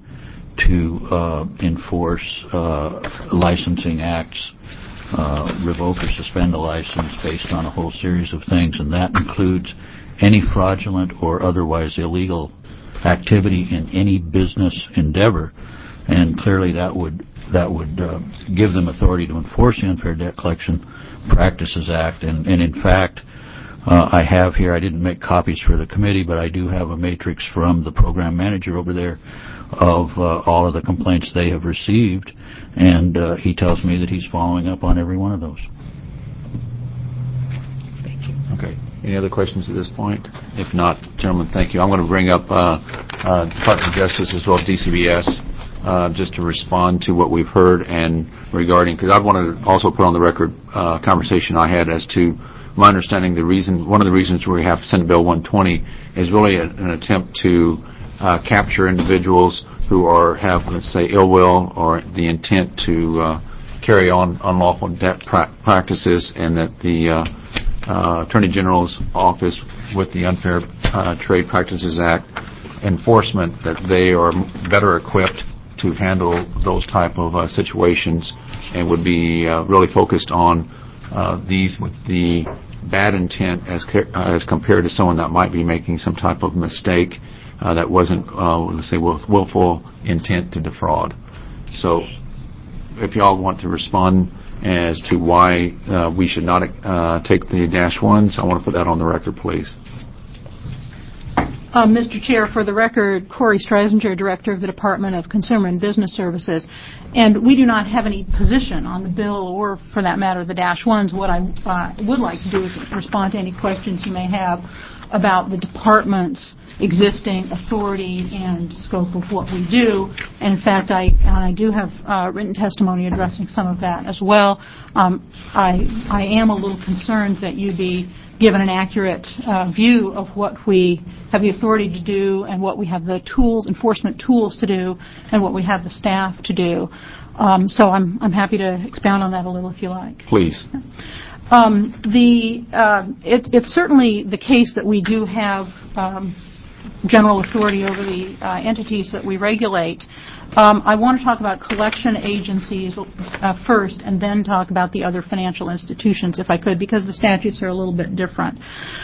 to uh, enforce uh, licensing acts, uh, revoke or suspend a license based on a whole series of things, and that includes any fraudulent or otherwise illegal activity in any business endeavor. And clearly that would that would uh, give them authority to enforce the Unfair Debt Collection Practices Act. And, and in fact, Uh, I have here, I didn't make copies for the committee, but I do have a matrix from the program manager over there of uh, all of the complaints they have received, and uh, he tells me that he's following up on every one of those. Thank you. Okay. Any other questions at this point? If not, gentlemen, thank you. I'm going to bring up uh, uh, Department of Justice as well as D C B S uh, just to respond to what we've heard and regarding, because I want to also put on the record uh, a conversation I had as to my understanding, the reason, one of the reasons we have Senate Bill one twenty is really a, an attempt to uh, capture individuals who are have, let's say, ill will or the intent to uh, carry on unlawful debt pra- practices, and that the uh, uh, Attorney General's office, with the Unfair uh, Trade Practices Act enforcement, that they are better equipped to handle those type of uh, situations, and would be uh, really focused on Uh, these with the bad intent as ca- uh, as compared to someone that might be making some type of mistake uh, that wasn't, uh, let's say, will- willful intent to defraud. So, if y'all want to respond as to why uh, we should not uh, take the dash ones, I want to put that on the record, please. Uh, Mister Chair, for the record, Corey Streisinger, Director of the Department of Consumer and Business Services, and we do not have any position on the bill or, for that matter, the Dash ones. What I uh, would like to do is respond to any questions you may have about the Department's existing authority and scope of what we do. And in fact, I, and I do have uh, written testimony addressing some of that as well. Um, I, I am a little concerned that you be given an accurate uh, view of what we have the authority to do and what we have the tools, enforcement tools to do, and what we have the staff to do. Um, so I'm, I'm happy to expound on that a little if you like. Please. Um, the, uh, it, it's certainly the case that we do have um, general authority over the uh, entities that we regulate, um, I want to talk about collection agencies uh, first and then talk about the other financial institutions, if I could, because the statutes are a little bit different.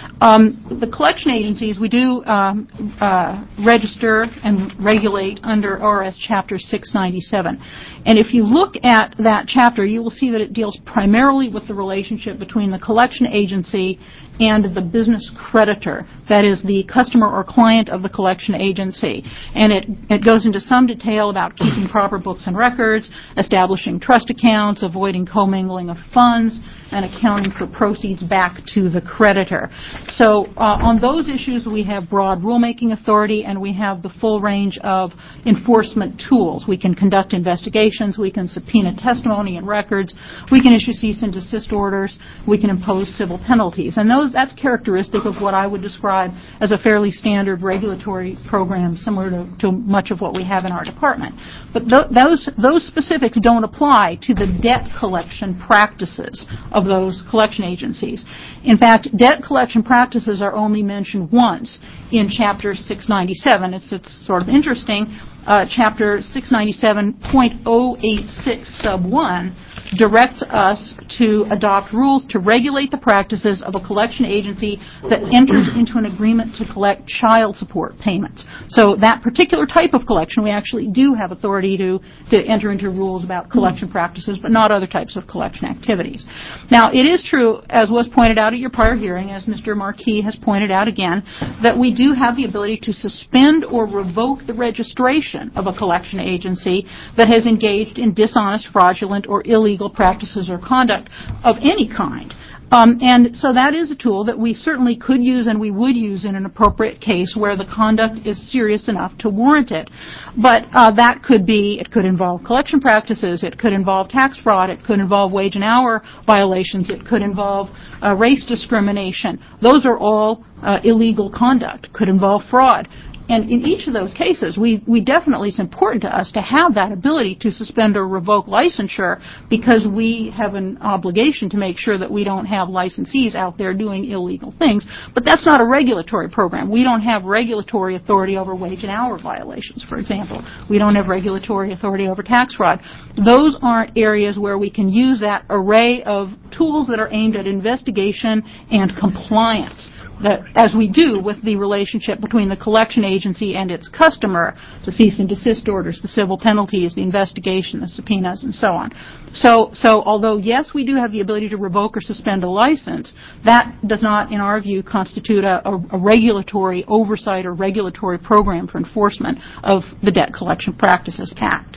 Um, the collection agencies, we do um, uh, register and regulate under O R S Chapter six ninety-seven. And if you look at that chapter, you will see that it deals primarily with the relationship between the collection agency and the business creditor, that is, the customer or client of the collection agency. And it, it goes into some detail about keeping proper books and records, establishing trust accounts, avoiding commingling of funds, and accounting for proceeds back to the creditor. So uh, on those issues, we have broad rulemaking authority, and we have the full range of enforcement tools. We can conduct investigations, we can subpoena testimony and records, we can issue cease and desist orders, we can impose civil penalties. And those that's characteristic of what I would describe as a fairly standard regulatory program, similar to, to much of what we have in our department. But th- those those specifics don't apply to the debt collection practices of those collection agencies. In fact, debt collection practices are only mentioned once in Chapter six ninety-seven. It's, it's sort of interesting. Uh, Chapter six ninety-seven point oh eight six sub one directs us to adopt rules to regulate the practices of a collection agency that enters into an agreement to collect child support payments. So that particular type of collection, we actually do have authority to, to enter into rules about collection practices, but not other types of collection activities. Now, it is true, as was pointed out at your prior hearing, as Mister Marquis has pointed out again, that we do have the ability to suspend or revoke the registration of a collection agency that has engaged in dishonest, fraudulent, or illegal practices or conduct of any kind. Um, and so that is a tool that we certainly could use and we would use in an appropriate case where the conduct is serious enough to warrant it. But uh, that could be, it could involve collection practices, it could involve tax fraud, it could involve wage and hour violations, it could involve uh, race discrimination. Those are all uh, illegal conduct. Could involve fraud. And in each of those cases, we, we definitely, it's important to us to have that ability to suspend or revoke licensure because we have an obligation to make sure that we don't have licensees out there doing illegal things. But that's not a regulatory program. We don't have regulatory authority over wage and hour violations, for example. We don't have regulatory authority over tax fraud. Those aren't areas where we can use that array of tools that are aimed at investigation and compliance. That, as we do with the relationship between the collection agency and its customer, the cease and desist orders, the civil penalties, the investigation, the subpoenas, and so on. So, so although, yes, we do have the ability to revoke or suspend a license, that does not, in our view, constitute a, a, a regulatory oversight or regulatory program for enforcement of the Debt Collection Practices Act.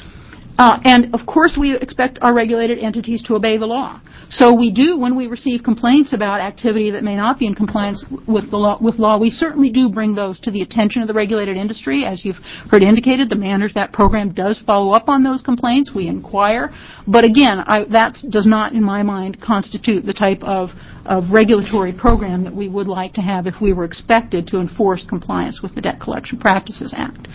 Uh, and, of course, we expect our regulated entities to obey the law. So we do, when we receive complaints about activity that may not be in compliance with the law, with law, we certainly do bring those to the attention of the regulated industry. As you've heard indicated, the manners that program does follow up on those complaints. We inquire. But, again, I, that does not, in my mind, constitute the type of, of regulatory program that we would like to have if we were expected to enforce compliance with the Debt Collection Practices Act.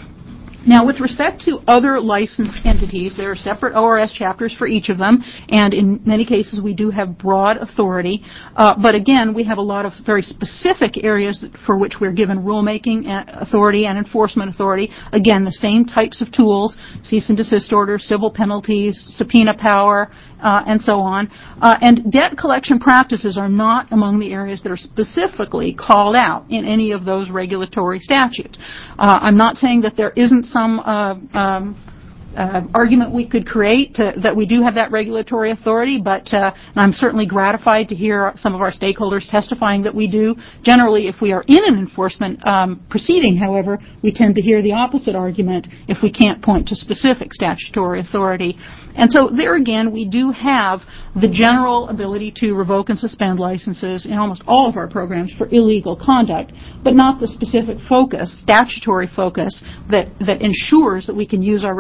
Now, with respect to other licensed entities, there are separate O R S chapters for each of them, and in many cases we do have broad authority. Uh, but again, we have a lot of very specific areas for which we're given rulemaking authority and enforcement authority. Again, the same types of tools, cease and desist orders, civil penalties, subpoena power, uh, and so on. Uh, and debt collection practices are not among the areas that are specifically called out in any of those regulatory statutes. Uh, I'm not saying that there isn't some uh, um, uh, argument we could create to, that we do have that regulatory authority, but uh, I'm certainly gratified to hear some of our stakeholders testifying that we do. Generally, if we are in an enforcement um, proceeding, however, we tend to hear the opposite argument if we can't point to specific statutory authority. And so there again, we do have the general ability to revoke and suspend licenses in almost all of our programs for illegal conduct, but not the specific focus, statutory focus, that, that ensures that we can use our regulatory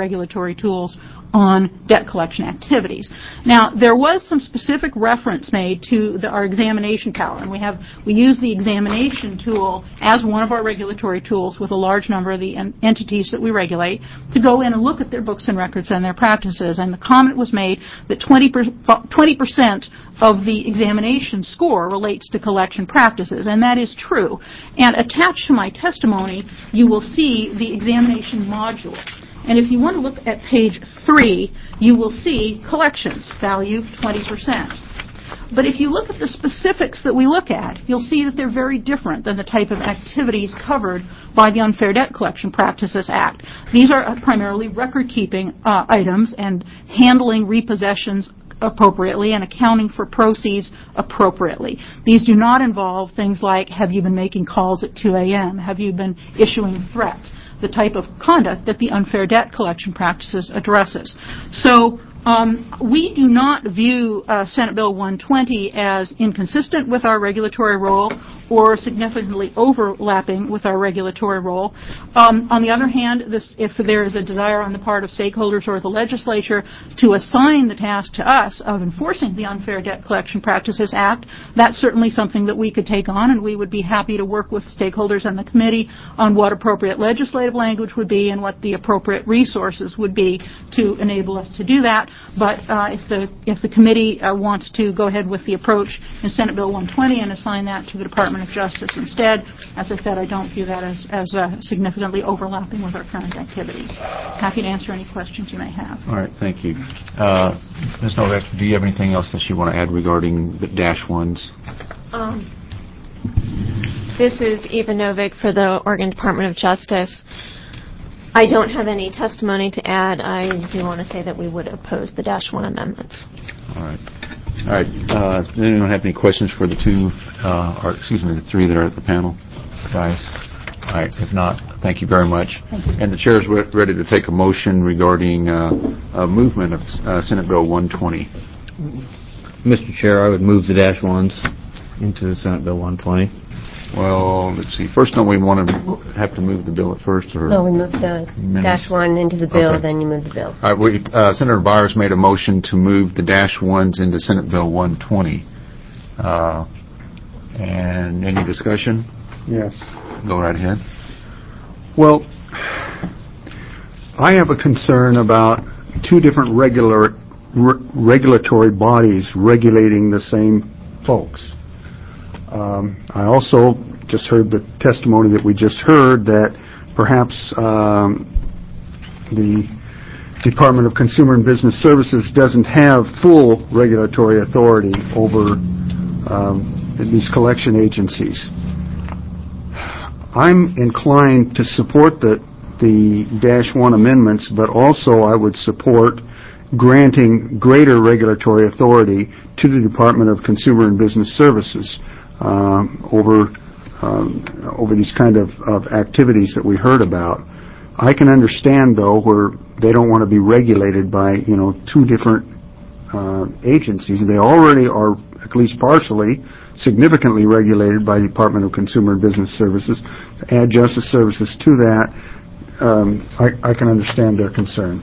regulatory tools on debt collection activities. Now, there was some specific reference made to the, our examination tower, and we have we use the examination tool as one of our regulatory tools with a large number of the en- entities that we regulate to go in and look at their books and records and their practices. And the comment was made that twenty percent of the examination score relates to collection practices, and that is true. And attached to my testimony, you will see the examination module. And if you want to look at page three, you will see collections, value twenty percent. But if you look at the specifics that we look at, you'll see that they're very different than the type of activities covered by the Unfair Debt Collection Practices Act. These are primarily record-keeping uh, items and handling repossessions appropriately and accounting for proceeds appropriately. These do not involve things like, have you been making calls at two a.m.? Have you been issuing threats? The type of conduct that the Unfair Debt Collection Practices addresses. So um, we do not view uh, Senate Bill one twenty as inconsistent with our regulatory role or significantly overlapping with our regulatory role. Um, on the other hand, this, if there is a desire on the part of stakeholders or the legislature to assign the task to us of enforcing the Unfair Debt Collection Practices Act, that's certainly something that we could take on, and we would be happy to work with stakeholders on the committee on what appropriate legislative language would be and what the appropriate resources would be to enable us to do that. But uh, if the if the committee uh, wants to go ahead with the approach in Senate Bill one twenty and assign that to the Department of Justice instead, as I said, I don't view that as, as uh, significantly overlapping with our current activities. Happy to answer any questions you may have. All right, thank you. Uh, Miz Novak, do you have anything else that you want to add regarding the dash ones? Um, this is Eva Novik for the Oregon Department of Justice. I don't have any testimony to add. I do want to say that we would oppose the dash one amendments. All right. All right. Uh, does anyone have any questions for the two, uh, or excuse me, the three that are at the panel, guys? All right. If not, thank you very much. Thank you. And the chair is re- ready to take a motion regarding uh, a movement of uh, Senate Bill one twenty. Mister Chair, I would move the dash ones into Senate Bill one twenty. Well, let's see. First, don't we want to have to move the bill at first? Or No, we move the minutes? dash one into the bill, Okay. then you move the bill. All right, we, uh, Senator Byers made a motion to move the dash ones into Senate Bill one twenty. Uh, and any discussion? Yes. Go right ahead. Well, I have a concern about two different regular re- regulatory bodies regulating the same folks. Um, I also just heard the testimony that we just heard that perhaps um, the Department of Consumer and Business Services doesn't have full regulatory authority over um, these collection agencies. I'm inclined to support the the dash one amendments, but also I would support granting greater regulatory authority to the Department of Consumer and Business Services um, over um, over these kind of, of activities that we heard about. I can understand, though, where they don't want to be regulated by, you know, two different uh, agencies. They already are, at least partially, significantly regulated by the Department of Consumer and Business Services. To add Justice Services to that, um, I, I can understand their concern.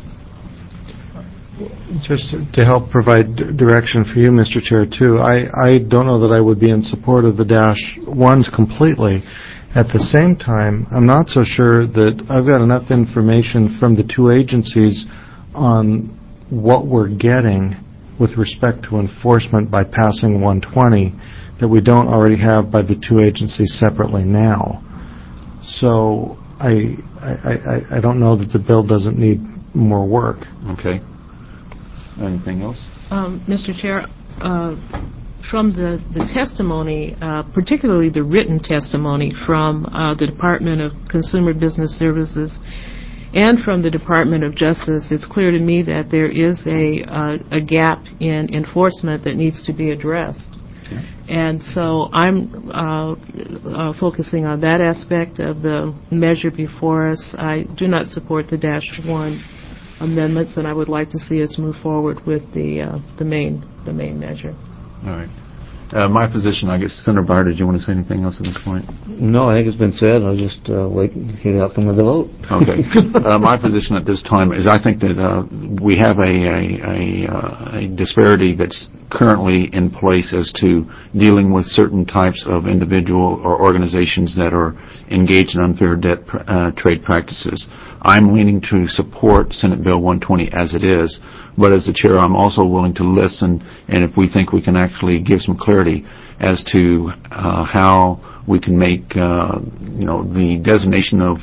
Just to help provide d- direction for you, Mister Chair, too, I, I don't know that I would be in support of the dash ones completely. At the same time, I'm not so sure that I've got enough information from the two agencies on what we're getting with respect to enforcement by passing one twenty that we don't already have by the two agencies separately now. So I, I, I, I don't know that the bill doesn't need more work. Okay. Anything else? Um, Mister Chair, uh, from the, the testimony, uh, particularly the written testimony from uh, the Department of Consumer Business Services and from the Department of Justice, it's clear to me that there is a, uh, a gap in enforcement that needs to be addressed. Okay. And so I'm uh, uh, focusing on that aspect of the measure before us. I do not support the dash one amendments, and I would like to see us move forward with the uh, the main the main measure. All right. Uh, my position, I guess, Senator Byer, did you want to say anything else at this point? No, I think it's been said. I'll just uh, wait and hear the outcome of the vote. Okay. uh, my position at this time is I think that uh, we have a, a, a, uh, a disparity that's currently in place as to dealing with certain types of individual or organizations that are engaged in unfair debt pr- uh, trade practices. I'm leaning to support Senate Bill one twenty as it is, but as the chair, I'm also willing to listen, and if we think we can actually give some clarity as to uh, how we can make, uh, you know, the designation of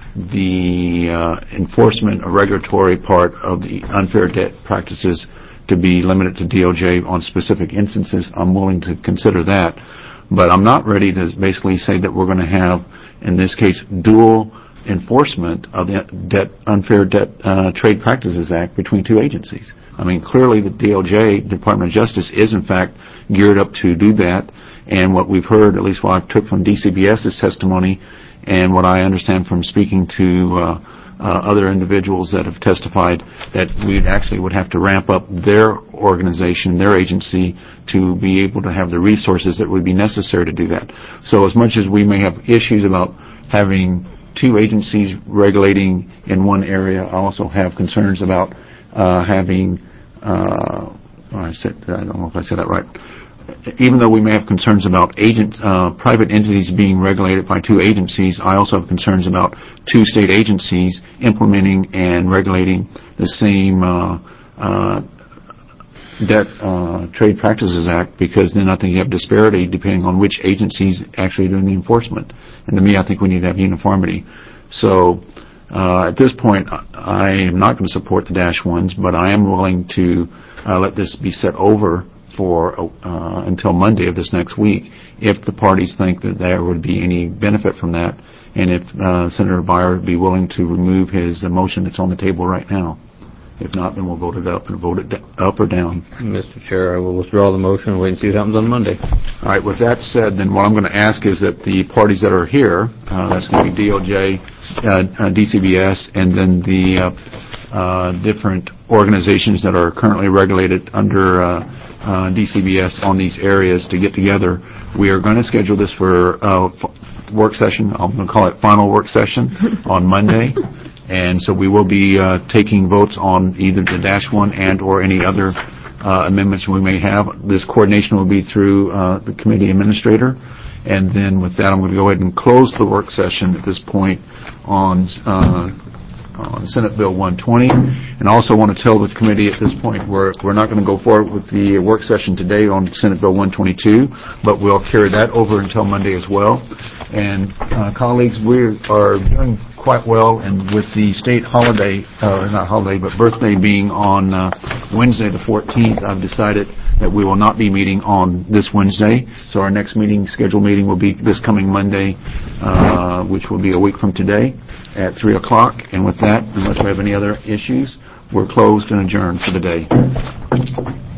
the uh, enforcement or regulatory part of the unfair debt practices to be limited to D O J on specific instances. I'm willing to consider that, but I'm not ready to basically say that we're going to have, in this case, dual enforcement of the debt, Unfair Debt uh, Trade Practices Act between two agencies. I mean, clearly the D O J, Department of Justice, is in fact geared up to do that, and what we've heard, at least what I took from DCBS's testimony, and what I understand from speaking to uh, uh, other individuals that have testified, that we actually would have to ramp up their organization, their agency, to be able to have the resources that would be necessary to do that. So as much as we may have issues about having two agencies regulating in one area, I also have concerns about uh, having, uh, oh, I said, I don't know if I said that right. Even though we may have concerns about agent, uh, private entities being regulated by two agencies, I also have concerns about two state agencies implementing and regulating the same uh, uh, Debt uh, Trade Practices Act, because then I think you have disparity depending on which agencies actually doing the enforcement. And to me, I think we need to have uniformity. So uh, at this point, I am not going to support the dash ones, but I am willing to uh, let this be set over for uh, until Monday of this next week if the parties think that there would be any benefit from that, and if uh, Senator Byer would be willing to remove his uh, motion that's on the table right now. If not, then we'll vote it up and vote it d- up or down. Mister Chair, I will withdraw the motion and wait and see what happens on Monday. All right. With that said, then what I'm going to ask is that the parties that are here, uh, that's going to be D O J, uh, uh, D C B S, and then the uh, uh, different organizations that are currently regulated under uh, uh, D C B S on these areas to get together. We are going to schedule this for uh, f- work session. I'm going to call it final work session on Monday. And so we will be uh, taking votes on either the dash one and or any other uh, amendments we may have. This coordination will be through uh, the committee administrator. And then with that, I'm going to go ahead and close the work session at this point on uh, on Senate Bill one twenty. And I also want to tell the committee at this point we're, we're not going to go forward with the work session today on Senate Bill one twenty-two, but we'll carry that over until Monday as well. And uh, colleagues, we are doing quite well, and with the state holiday, uh, not holiday, but birthday being on uh, Wednesday the fourteenth, I've decided that we will not be meeting on this Wednesday. So our next meeting, scheduled meeting, will be this coming Monday, uh, which will be a week from today at three o'clock. And with that, unless we have any other issues, we're closed and adjourned for the day.